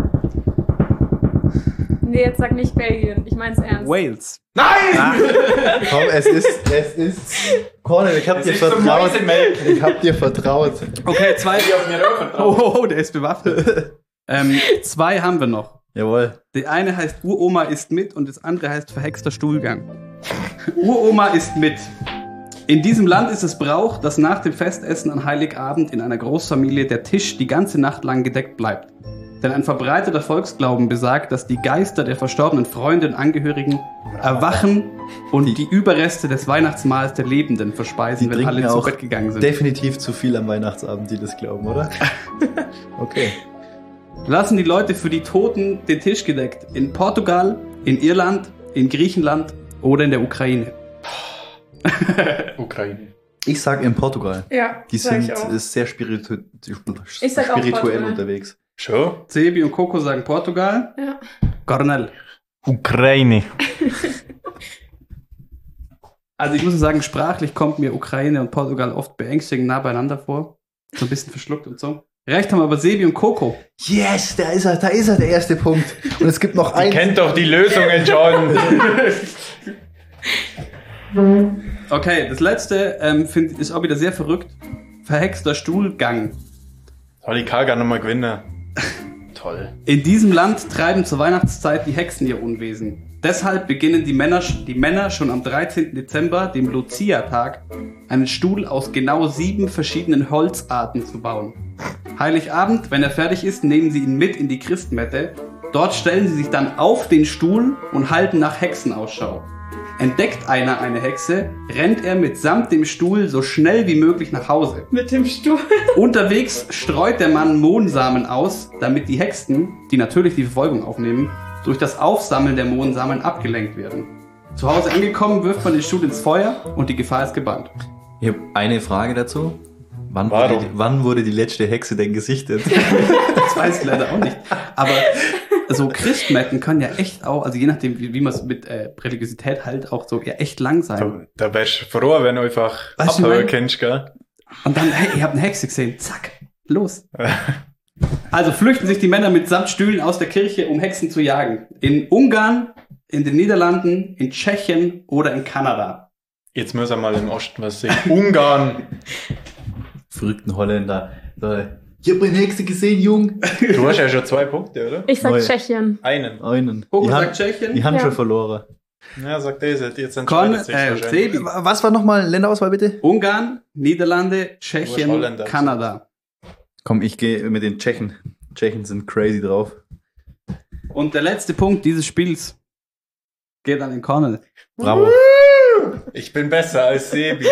Nee, jetzt sag nicht Belgien. Ich mein's ernst. Wales. Komm, es ist. Cornel, ich hab Es dir ist so vertraut. Mäusemelk. Ich hab dir vertraut. Okay, zwei. Die auf mir auch vertraut. Oh, der ist bewaffnet. Zwei haben wir noch. Jawohl. Die eine heißt Uroma ist mit und das andere heißt verhexter Stuhlgang. Uroma ist mit. In diesem Land ist es Brauch, dass nach dem Festessen an Heiligabend in einer Großfamilie der Tisch die ganze Nacht lang gedeckt bleibt. Denn ein verbreiteter Volksglauben besagt, dass die Geister der verstorbenen Freunde und Angehörigen erwachen und die Überreste des Weihnachtsmahls der Lebenden verspeisen, Die wenn alle trinken zu auch Bett gegangen sind. Definitiv zu viel am Weihnachtsabend, die das glauben, oder? Okay. Lassen die Leute für die Toten den Tisch gedeckt. In Portugal, in Irland, in Griechenland oder in der Ukraine. Ukraine. Ich sag in Portugal. Ja, Die sag sind ich auch. sehr Ich sag auch spirituell Portugal. unterwegs. Schon? Sebi und Coco sagen Portugal. Ja. Cornel. Ukraine. Also ich muss sagen, sprachlich kommt mir Ukraine und Portugal oft beängstigend nah beieinander vor. So ein bisschen verschluckt und so. Recht haben aber Sebi und Coco. Yes, da ist er, der erste Punkt. Und es gibt noch Ihr einen. kennt doch die Lösungen schon. Okay, das letzte finde ich ist auch wieder sehr verrückt. Verhexter Stuhlgang. Soll ich gar nochmal gewinnen? Toll. In diesem Land treiben zur Weihnachtszeit die Hexen ihr Unwesen. Deshalb beginnen die Männer schon am 13. Dezember, dem Lucia-Tag, einen Stuhl aus genau 7 verschiedenen Holzarten zu bauen. Heiligabend, wenn er fertig ist, nehmen sie ihn mit in die Christmette. Dort stellen sie sich dann auf den Stuhl und halten nach Hexenausschau. Entdeckt einer eine Hexe, rennt er mitsamt dem Stuhl so schnell wie möglich nach Hause. Mit dem Stuhl. Unterwegs streut der Mann Mohnsamen aus, damit die Hexen, die natürlich die Verfolgung aufnehmen, durch das Aufsammeln der Mohnsamen abgelenkt werden. Zu Hause angekommen, wirft man den Stuhl ins Feuer und die Gefahr ist gebannt. Ich habe eine Frage dazu. Warum? Wann wurde die letzte Hexe denn gesichtet? Das weiß ich leider auch nicht. Aber so Christmetten können ja echt auch, also je nachdem, wie man es mit Religiosität halt auch so ja echt lang sein. Da wärst du froh, wenn du einfach Weißt du, abhören mein- kennst, gell? Und dann, hey, ihr habt eine Hexe gesehen, zack, los. Also flüchten sich die Männer mitsamt Stühlen aus der Kirche, um Hexen zu jagen. In Ungarn, in den Niederlanden, in Tschechien oder in Kanada. Jetzt müssen wir mal im Osten was sehen. Ungarn. Verrückten Holländer. Ich hab eine Hexe gesehen, Jung. Du hast ja schon 2 Punkte, oder? Ich sag Neue. Tschechien. Einen. Einen. Coco Die sagt Tschechien. Die haben Ja. schon verloren. Ja, sagt das. Jetzt Con, entscheidet sich wahrscheinlich. Sebi. Was war nochmal Länderauswahl, bitte? Ungarn, Niederlande, Du Tschechien, hast Holländer. Kanada. Komm, ich gehe mit den Tschechen. Tschechen sind crazy drauf. Und der letzte Punkt dieses Spiels geht an den Cornel. Bravo. Ich bin besser als Sebi.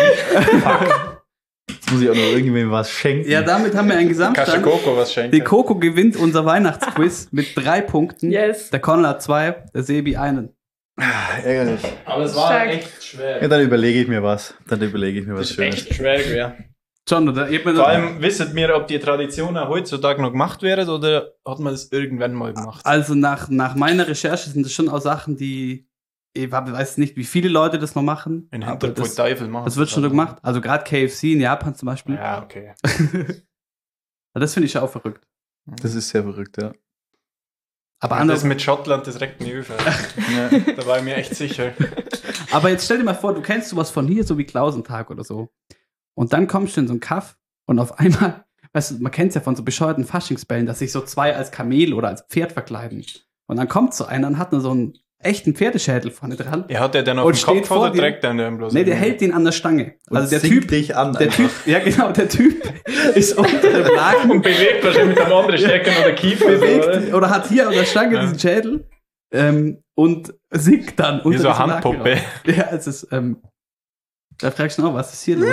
Jetzt muss ich auch noch irgendwem was schenken. Ja, damit haben wir einen Kasche Gesamtstand. Coco was schenken. Die Coco gewinnt unser Weihnachtsquiz mit 3 Punkten. Yes. Der Cornel hat 2, der Sebi einen. Ärgerlich. Aber es war Stark. echt schwer. Ja, dann überlege ich mir was. Das ist echt schwer gewesen. John, oder? Ich hab mir Vor allem wisst mir, ob die Tradition auch heutzutage noch gemacht wäre oder hat man das irgendwann mal gemacht? Also nach meiner Recherche sind das schon auch Sachen, die ich weiß nicht, wie viele Leute das noch machen. In aber Hintergrund das, Teufel machen. das wird schon so gemacht. Also gerade KFC in Japan zum Beispiel. Ja, okay. Das finde ich auch verrückt. Das ist sehr verrückt, ja. Aber Ja, anders, das mit Schottland, das regt mich über. Da war ich mir echt sicher. aber jetzt stell dir mal vor, du kennst sowas von hier, so wie Klausentag oder so. Und dann kommst du in so einen Kaff und auf einmal, weißt du, man kennt es ja von so bescheuerten Faschingsbällen, dass sich so zwei als Kamel oder als Pferd verkleiden. Und dann kommt so einer und hat nur so einen echten Pferdeschädel vorne dran. Ja, hat der den auf Und dem steht Kopf vor oder dir. trägt der den bloß? Nee, der hält ihn an der Stange. Also der singt Typ, dich an. der Typ, ja genau, der Typ ist unter dem Laken und bewegt wahrscheinlich mit einem anderen Stecken oder Kiefer. bewegt oder hat hier an der Stange Ja. diesen Schädel und singt dann unter Wie so eine diesem Laken Handpuppe. raus. Ja, es ist, da fragst du noch, was ist hier los?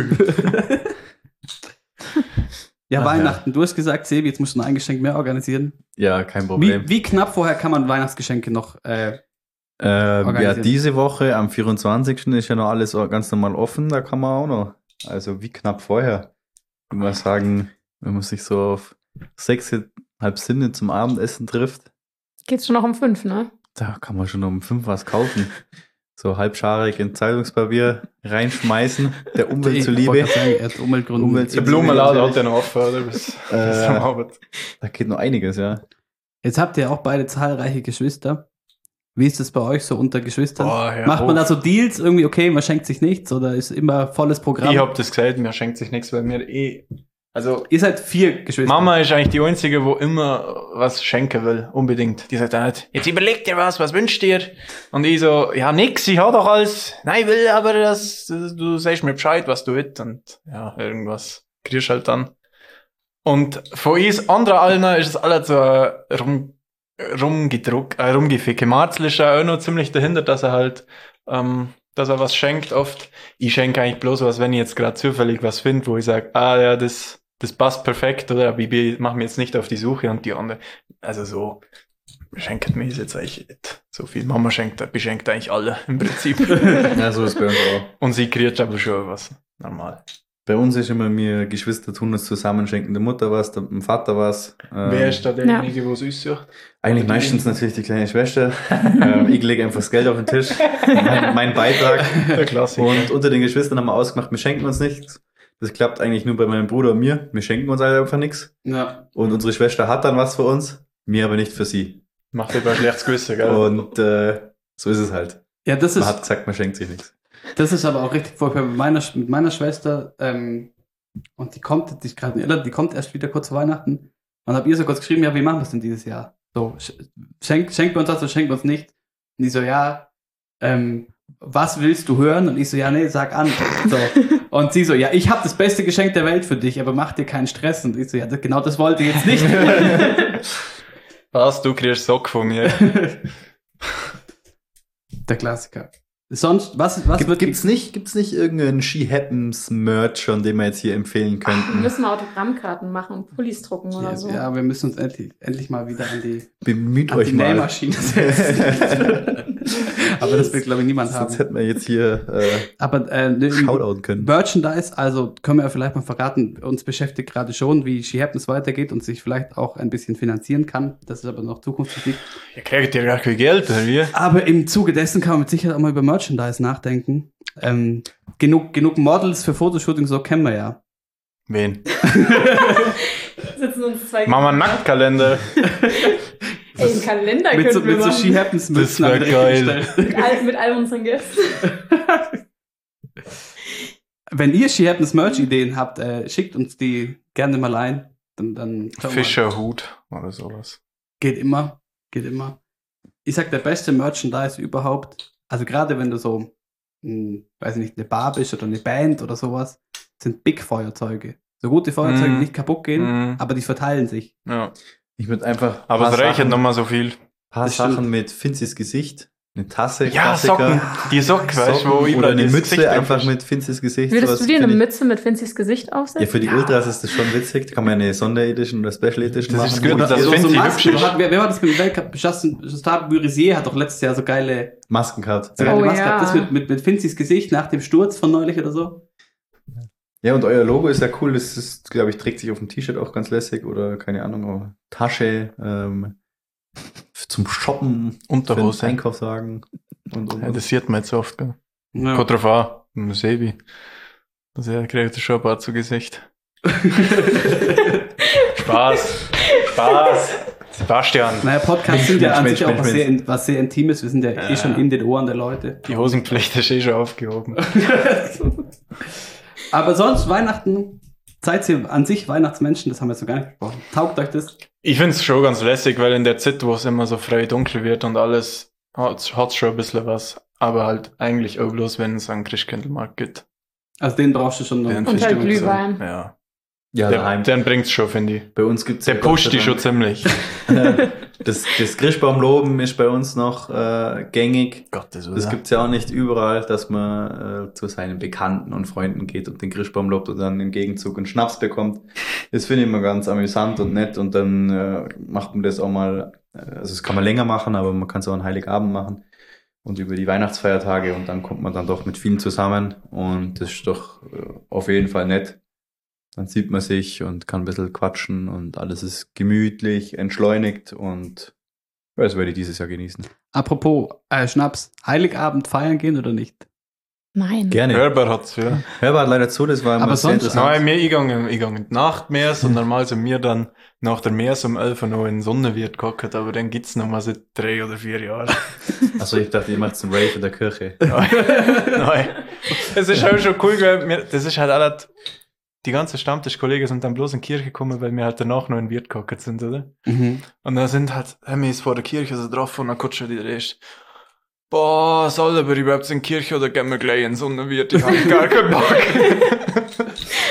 Ja, Ach, Weihnachten. Du hast gesagt, Sebi, jetzt musst du noch ein Geschenk mehr organisieren. Ja, kein Problem. Wie knapp vorher kann man Weihnachtsgeschenke noch Ja, organisieren? diese Woche am 24. ist ja noch alles ganz normal offen, da kann man auch noch. Also wie knapp vorher. Ich würde mal sagen, wenn man sich so auf 6,5 Sinne zum Abendessen trifft, Geht's schon noch um 5, ne? da kann man schon um 5 was kaufen. So halbscharig in Zeitungspapier reinschmeißen, der Umwelt Ich zuliebe. wollte gerade sagen, er hat Umweltgründe. Umwelt- Der Blumenladen hat der noch offen, oder? Bis am Abend. Da geht noch einiges, ja. Jetzt habt ihr auch beide zahlreiche Geschwister. Wie ist es bei euch so unter Geschwistern? Boah, ja, Macht man da so Deals irgendwie, okay, man schenkt sich nichts oder ist immer volles Programm? Ich hab das gesagt, mir schenkt sich nichts, weil mir also Ihr seid 4 Geschwister. Mama ist eigentlich die Einzige, wo immer was schenken will, unbedingt. Die sagt dann halt, jetzt überleg dir was wünschst dir? Und ich so, ja nix, ich hab doch alles. Nein, ich will aber, du sagst mir Bescheid, was du willst. Und ja, irgendwas kriegst halt dann. Und von uns anderen allen ist es alles so rumgeficke. Marzel ist ja auch noch ziemlich dahinter, dass er halt, dass er was schenkt oft. Ich schenke eigentlich bloß was, wenn ich jetzt gerade zufällig was finde, wo ich sage, ja, das passt perfekt, oder ich mache mir jetzt nicht auf die Suche und die andere. Also so schenkt mir jetzt eigentlich nicht so viel. Mama beschenkt eigentlich alle im Prinzip. Ja, so ist bei uns auch. Und sie kriegt aber schon was. Normal. Bei uns ist immer, wir Geschwister tun das zusammen, schenken der Mutter was, dem Vater was. Wer ist da derjenige, wo es ist? Eigentlich meistens natürlich die kleine Schwester. Ich lege einfach das Geld auf den Tisch, mein Beitrag. Der Klassiker. Und unter den Geschwistern haben wir ausgemacht, wir schenken uns nichts. Das klappt eigentlich nur bei meinem Bruder und mir. Wir schenken uns halt einfach nichts. Ja. Und unsere Schwester hat dann was für uns, mir aber nicht für sie. Macht lieber ein schlechtes Gewissen, gell? Und so ist es halt. Ja, das Man ist, hat gesagt, man schenkt sich nichts. das ist aber auch richtig furchtbar. Mit meiner Schwester, und die kommt erst wieder kurz vor Weihnachten. Und hab ihr so kurz geschrieben, ja, wie machen wir es denn dieses Jahr? So, schenkt wir uns das oder schenkt wir uns nicht? Und die so, ja, was willst du hören? Und ich so, ja, nee, sag an. So. Und sie so, ja, ich habe das beste Geschenk der Welt für dich, aber mach dir keinen Stress. Und ich so, ja, genau das wollte ich jetzt nicht. Was, du kriegst Sock von mir. Der Klassiker. Sonst, was Gibt's nicht irgendeinen She Happens Merch schon, den wir jetzt hier empfehlen Wir könnten? müssen mal Autogrammkarten machen und Pullis drucken oder so. Ja, wir müssen uns endlich mal wieder an die Bemüht euch mal. Nähmaschine setzen. Aber das will, glaube ich, niemand haben. Sonst hätten wir jetzt hier Aber shoutouten können. Merchandise, also können wir ja vielleicht mal verraten, uns beschäftigt gerade schon, wie She Happens weitergeht und sich vielleicht auch ein bisschen finanzieren kann. Das ist aber noch Zukunftsmusik. Ihr kriegt ja gar kein Geld, oder wie? Aber im Zuge dessen kann man mit Sicherheit auch mal über Merchandise nachdenken. Genug Models für Fotoshootings, so kennen wir ja. Wen? Sitzen uns zwei Machen wir einen Nacktkalender. Ey, einen Kalender Mit so, könnten wir mit so machen. She Happens Mützen wär an der geil. Ecke gestellt. Mit all unseren Gästen. Wenn ihr She Happens Merch-Ideen habt, schickt uns die gerne mal ein. Dann Fischerhut oder sowas. Geht immer. Ich sag, der beste Merchandise überhaupt, also gerade wenn du so, weiß ich nicht, eine Bar bist oder eine Band oder sowas, sind Big-Feuerzeuge. So gute Feuerzeuge, die nicht kaputt gehen, aber die verteilen sich. Ja. Ich würde einfach Aber es reicht nochmal so viel. paar Das Sachen stimmt. mit Finzis Gesicht, eine Tasse, Ja, Klassiker, Socken. Die Socken, weißt du, wo Socken überall oder eine das Mütze Gesicht drauf einfach ist. mit Finzis Gesicht. Würdest sowas du dir eine find ich- Mütze mit Finzis Gesicht aufsetzen? Ja, für die Ultras ist das schon witzig. Da kann man eine Sonderedition oder Special Edition Das ist machen. gut, wo das die Finzi hübsch Masken. ist. Wer war das mit dem Weltcup? Justin Burizier hat doch letztes Jahr so geile Masken gehabt. Oh, Maske ja. gehabt. Das mit Finzis Gesicht nach dem Sturz von neulich oder so. Ja, und euer Logo ist ja cool. Das ist, glaube ich, trägt sich auf dem T-Shirt auch ganz lässig oder keine Ahnung, aber Tasche, zum Shoppen, Unterhose. für den Einkaufswagen und. Ja, das sieht man jetzt oft, gell? Ja. Kommt drauf an, im Sebi. Also er kriegt schon ein paar zu Gesicht. Spaß. Spaß. Sebastian. Naja, Podcasts sind ja an sich auch Mensch. was sehr Intimes. Wir sind ja eh schon in den Ohren der Leute. Die Hosenpflicht ist eh schon aufgehoben. Aber sonst Weihnachten, seid ihr an sich Weihnachtsmenschen? Das haben wir jetzt noch gar nicht gesprochen. Taugt euch das? Ich find's schon ganz lässig, weil in der Zeit, wo es immer so frei dunkel wird und alles, hat's schon ein bisschen was. Aber halt eigentlich auch bloß, wenn es einen Christkindlmarkt gibt. Also den brauchst du schon noch. Den Und halt Glühwein. Ja. Ja, daheim. Den bringt's schon, finde ich. Bei uns gibt's Der pusht die schon ziemlich. Das Christbaumloben ist bei uns noch gängig. Gottes Willen. Das gibt's ja auch nicht überall, dass man zu seinen Bekannten und Freunden geht und den Christbaum lobt und dann im Gegenzug einen Schnaps bekommt. Das finde ich immer ganz amüsant und nett und dann macht man das auch mal, also das kann man länger machen, aber man kann es auch an Heiligabend machen und über die Weihnachtsfeiertage und dann kommt man dann doch mit vielen zusammen und das ist doch auf jeden Fall nett. Dann sieht man sich und kann ein bisschen quatschen und alles ist gemütlich, entschleunigt und das werde ich dieses Jahr genießen. Apropos Schnaps, Heiligabend feiern gehen oder nicht? Nein. Gerne. Hörbar hat's, ja. Hörbar hat leider zu, das war immer Aber sehr sonst- interessant. Nein, ich gang in die Nacht mehr, und normal sind wir dann nach der Mehrs um 11 Uhr noch in Sonnenwirt gehockt, aber dann gibt's noch mal seit 3 oder 4 Jahren. Also ich dachte, ihr macht einen Rave in der Kirche. Nein. Es ist halt schon cool, weil das ist halt alles, die ganzen Stammtischkollegen sind dann bloß in die Kirche gekommen, weil wir halt danach noch in den Wirt gehockt sind, oder? Mhm. Und dann sind halt, haben wir vor der Kirche so drauf und dann kutscht schon die erst. Boah, soll aber überhaupt in die Kirche oder gehen wir gleich in Sonnenwirt? Ich hab gar keinen Bock.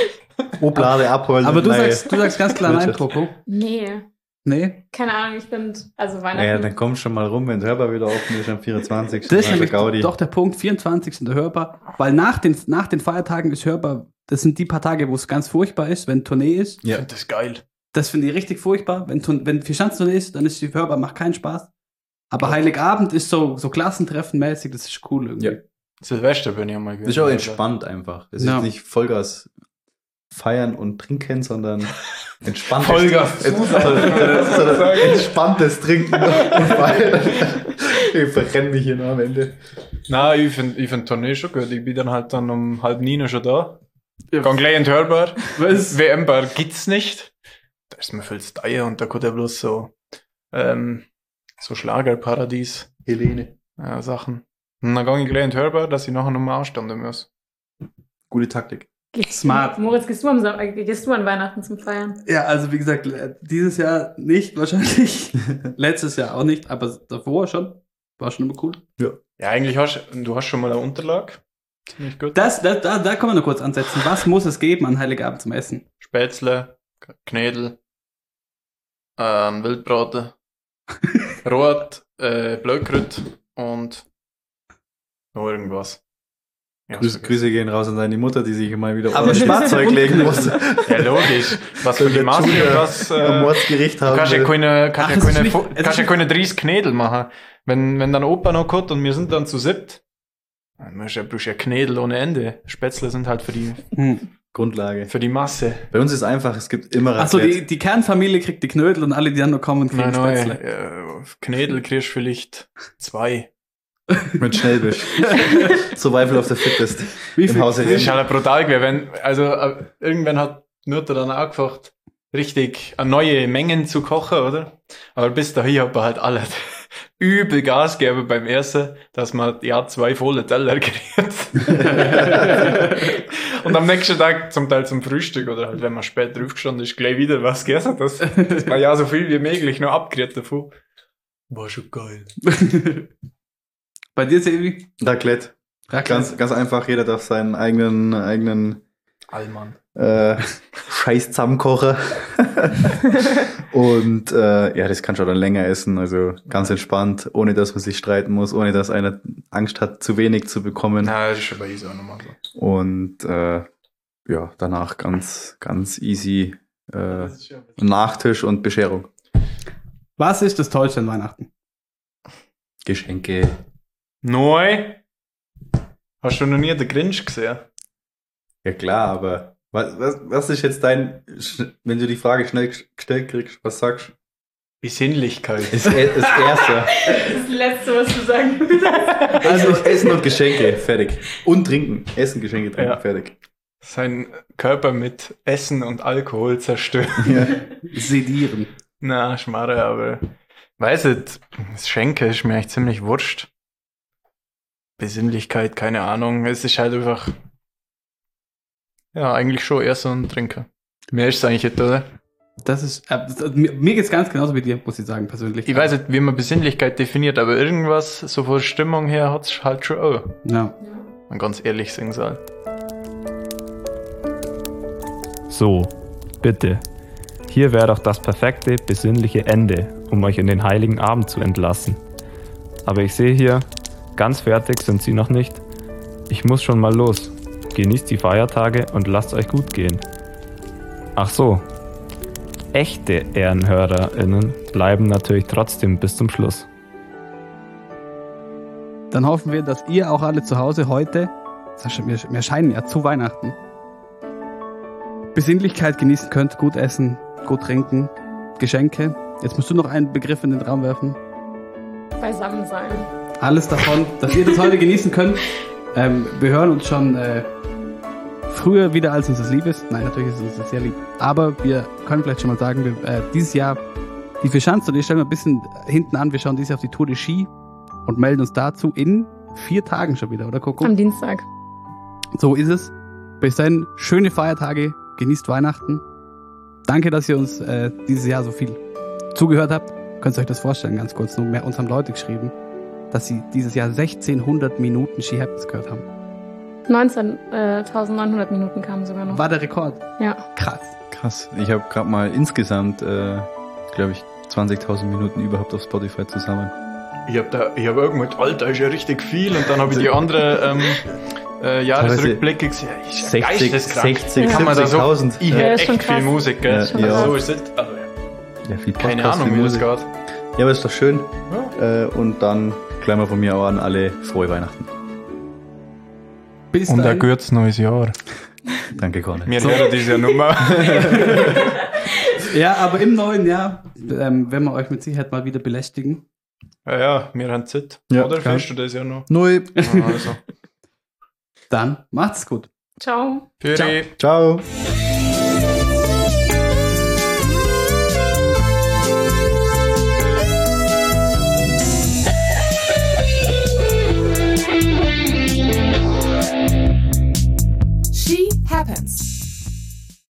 Oblade abholen. Aber du nein. sagst ganz klar nein, Wirtschaft. Coco. Nee. Nee? Keine Ahnung, ich finde, also Weihnachten. Naja, dann komm schon mal rum, wenn Hörbar wieder offen ist am 24. Das ist Mal nämlich Gaudi. doch der Punkt, 24. Hörbar, weil nach den Feiertagen ist Hörbar, das sind die paar Tage, wo es ganz furchtbar ist, wenn Tournee ist. Ich find das geil. Das finde ich richtig furchtbar. Wenn Vierschanzentournee ist, dann ist die Hörbar, macht keinen Spaß. Aber Heiligabend ist so Klassentreffen-mäßig, das ist cool irgendwie. Ja. Silvester bin ich einmal Das ist auch entspannt einfach. Es Ja. ist nicht Vollgas feiern und trinken, sondern entspanntes Vollgas sondern entspanntes Trinken und feiern. Ich verrenne mich hier noch am Ende. Nein, ich find Tournee schon gut. Ich bin dann halt dann um 8:30 schon da. Gang gleich in die Hörbar. Was? WM-Bar gibt's nicht. Da ist mir viel zu teuer und da kommt ja bloß so Schlagerparadies. Helene. Ja, Sachen. Und dann gang ich gleich in die Hörbar, dass ich nachher nochmal anstanden muss. Gute Taktik. Smart. Moritz, gehst du an Weihnachten zum Feiern? Ja, also wie gesagt, dieses Jahr nicht wahrscheinlich. Letztes Jahr auch nicht, aber davor schon. War schon immer cool. Ja, eigentlich du hast schon mal eine Unterlage. Ziemlich gut. Da kann man noch kurz ansetzen. Was muss es geben an Heiligabend zum Essen? Spätzle, Knädel, Wildbraten, Rot, Blöckrüt und noch irgendwas. Ja, Grüße gehen raus an deine Mutter, die sich mal wieder Aber auf Schwarzzeug legen muss. Ja, logisch. Was für die Masse und was. Am Mordsgericht Du haben kannst ja will. keine 30 Knädel machen. Wenn dann Opa noch kommt und wir sind dann zu 7, dann brauchst du ja Knädel ohne Ende. Spätzle sind halt für Grundlage. die Masse. Bei uns ist einfach, es gibt immer Achso, Raclette. die Kernfamilie kriegt die Knödel und alle, die dann noch kommen, kriegen Spätzle. Knädel kriegst du vielleicht 2. Mit Schnellbisch. Survival of the Fittest. Wie Im viel? Hause Das ist halt brutal gewesen. Irgendwann hat die Mutter dann auch gefragt, richtig neue Mengen zu kochen, oder? Aber bis dahin hat man halt alle übel Gas gegeben beim Essen, dass man 2 volle Teller kriegt. Und am nächsten Tag zum Teil zum Frühstück oder halt, wenn man später aufgestanden ist, gleich wieder was gegessen, dass man ja so viel wie möglich noch abkriegt davon. War schon geil. Bei dir, Sevi? Raclette. Ganz einfach, jeder darf seinen eigenen Allmann. Scheiß zusammenkochen. Und das kann schon dann länger essen, also ganz entspannt, ohne dass man sich streiten muss, ohne dass einer Angst hat, zu wenig zu bekommen. Na, das ist schon bei Isa auch nochmal so. Und danach ganz easy Nachtisch und Bescherung. Was ist das Tollste an Weihnachten? Geschenke. Neu? Hast du noch nie den Grinch gesehen? Ja klar, aber was ist jetzt wenn du die Frage schnell gestellt kriegst, was sagst du? Besinnlichkeit. Das Erste. Das Letzte, was du sagen würdest. Also Essen und Geschenke, fertig. Und Trinken. Essen, Geschenke, Trinken, Ja. fertig. Sein Körper mit Essen und Alkohol zerstören. Ja. Sedieren. Na, Schmarre, aber weiß nicht, das Schenken ist mir eigentlich ziemlich wurscht. Besinnlichkeit, keine Ahnung. Es ist halt einfach, ja, eigentlich schon eher so ein Trinker. Mehr ist es eigentlich nicht, oder? Das ist, mir geht's ganz genauso wie dir, muss ich sagen, persönlich. Ich weiß nicht, wie man Besinnlichkeit definiert, aber irgendwas, so von Stimmung her, hat's halt schon auch. Ja. Man ganz ehrlich sagen soll. So, bitte. Hier wäre doch das perfekte, besinnliche Ende, um euch in den heiligen Abend zu entlassen. Aber ich sehe hier, ganz fertig sind sie noch nicht. Ich muss schon mal los. Genießt die Feiertage und lasst euch gut gehen. Ach so. Echte EhrenhörerInnen bleiben natürlich trotzdem bis zum Schluss. Dann hoffen wir, dass ihr auch alle zu Hause heute, wir scheinen ja zu Weihnachten, Besinnlichkeit genießen könnt, gut essen, gut trinken, Geschenke. Jetzt musst du noch einen Begriff in den Raum werfen. Beisammen sein. Alles davon, dass ihr das heute genießen könnt. Wir hören uns schon früher wieder, als uns das lieb ist. Nein, natürlich ist uns das sehr lieb. Aber wir können vielleicht schon mal sagen, dieses Jahr, die Vierschanze, und ich stelle mal ein bisschen hinten an, wir schauen dieses Jahr auf die Tour de Ski und melden uns dazu in 4 Tagen schon wieder, oder Coco? Am Dienstag. So ist es. Bis dahin, schöne Feiertage, genießt Weihnachten. Danke, dass ihr uns dieses Jahr so viel zugehört habt. Könnt ihr euch das vorstellen, ganz kurz. Uns haben Leute geschrieben, dass sie dieses Jahr 1600 Minuten She Happens gehört haben. 19.900 Minuten kamen sogar noch. War der Rekord? Ja. Krass. Ich habe gerade mal insgesamt, glaube ich, 20.000 Minuten überhaupt auf Spotify zusammen. Ich hab irgendwann, Alter, ist ja richtig viel, und dann habe ich die andere Jahresrückblicke gesehen. 60, kann man da so, 70.000. ich Ja, höre ist echt schon viel krass. Musik, gell? Ja. So ist es. Also, Ja, viel keine Podcast, Ahnung, viel wie das Musik. geht. Ja, aber ist doch schön. Und dann gleich mal von mir auch an alle frohe Weihnachten. Bis Und ein dahin. gutes neues Jahr. Danke, Conny. Wir hören diese Nummer. Ja, aber im neuen Jahr werden wir euch mit Sicherheit mal wieder belästigen. Ja, wir haben Zeit. Ja, Oder klar. findest du das ja noch? Neu. Also. Dann macht's gut. Ciao. Für Ciao. Ciao.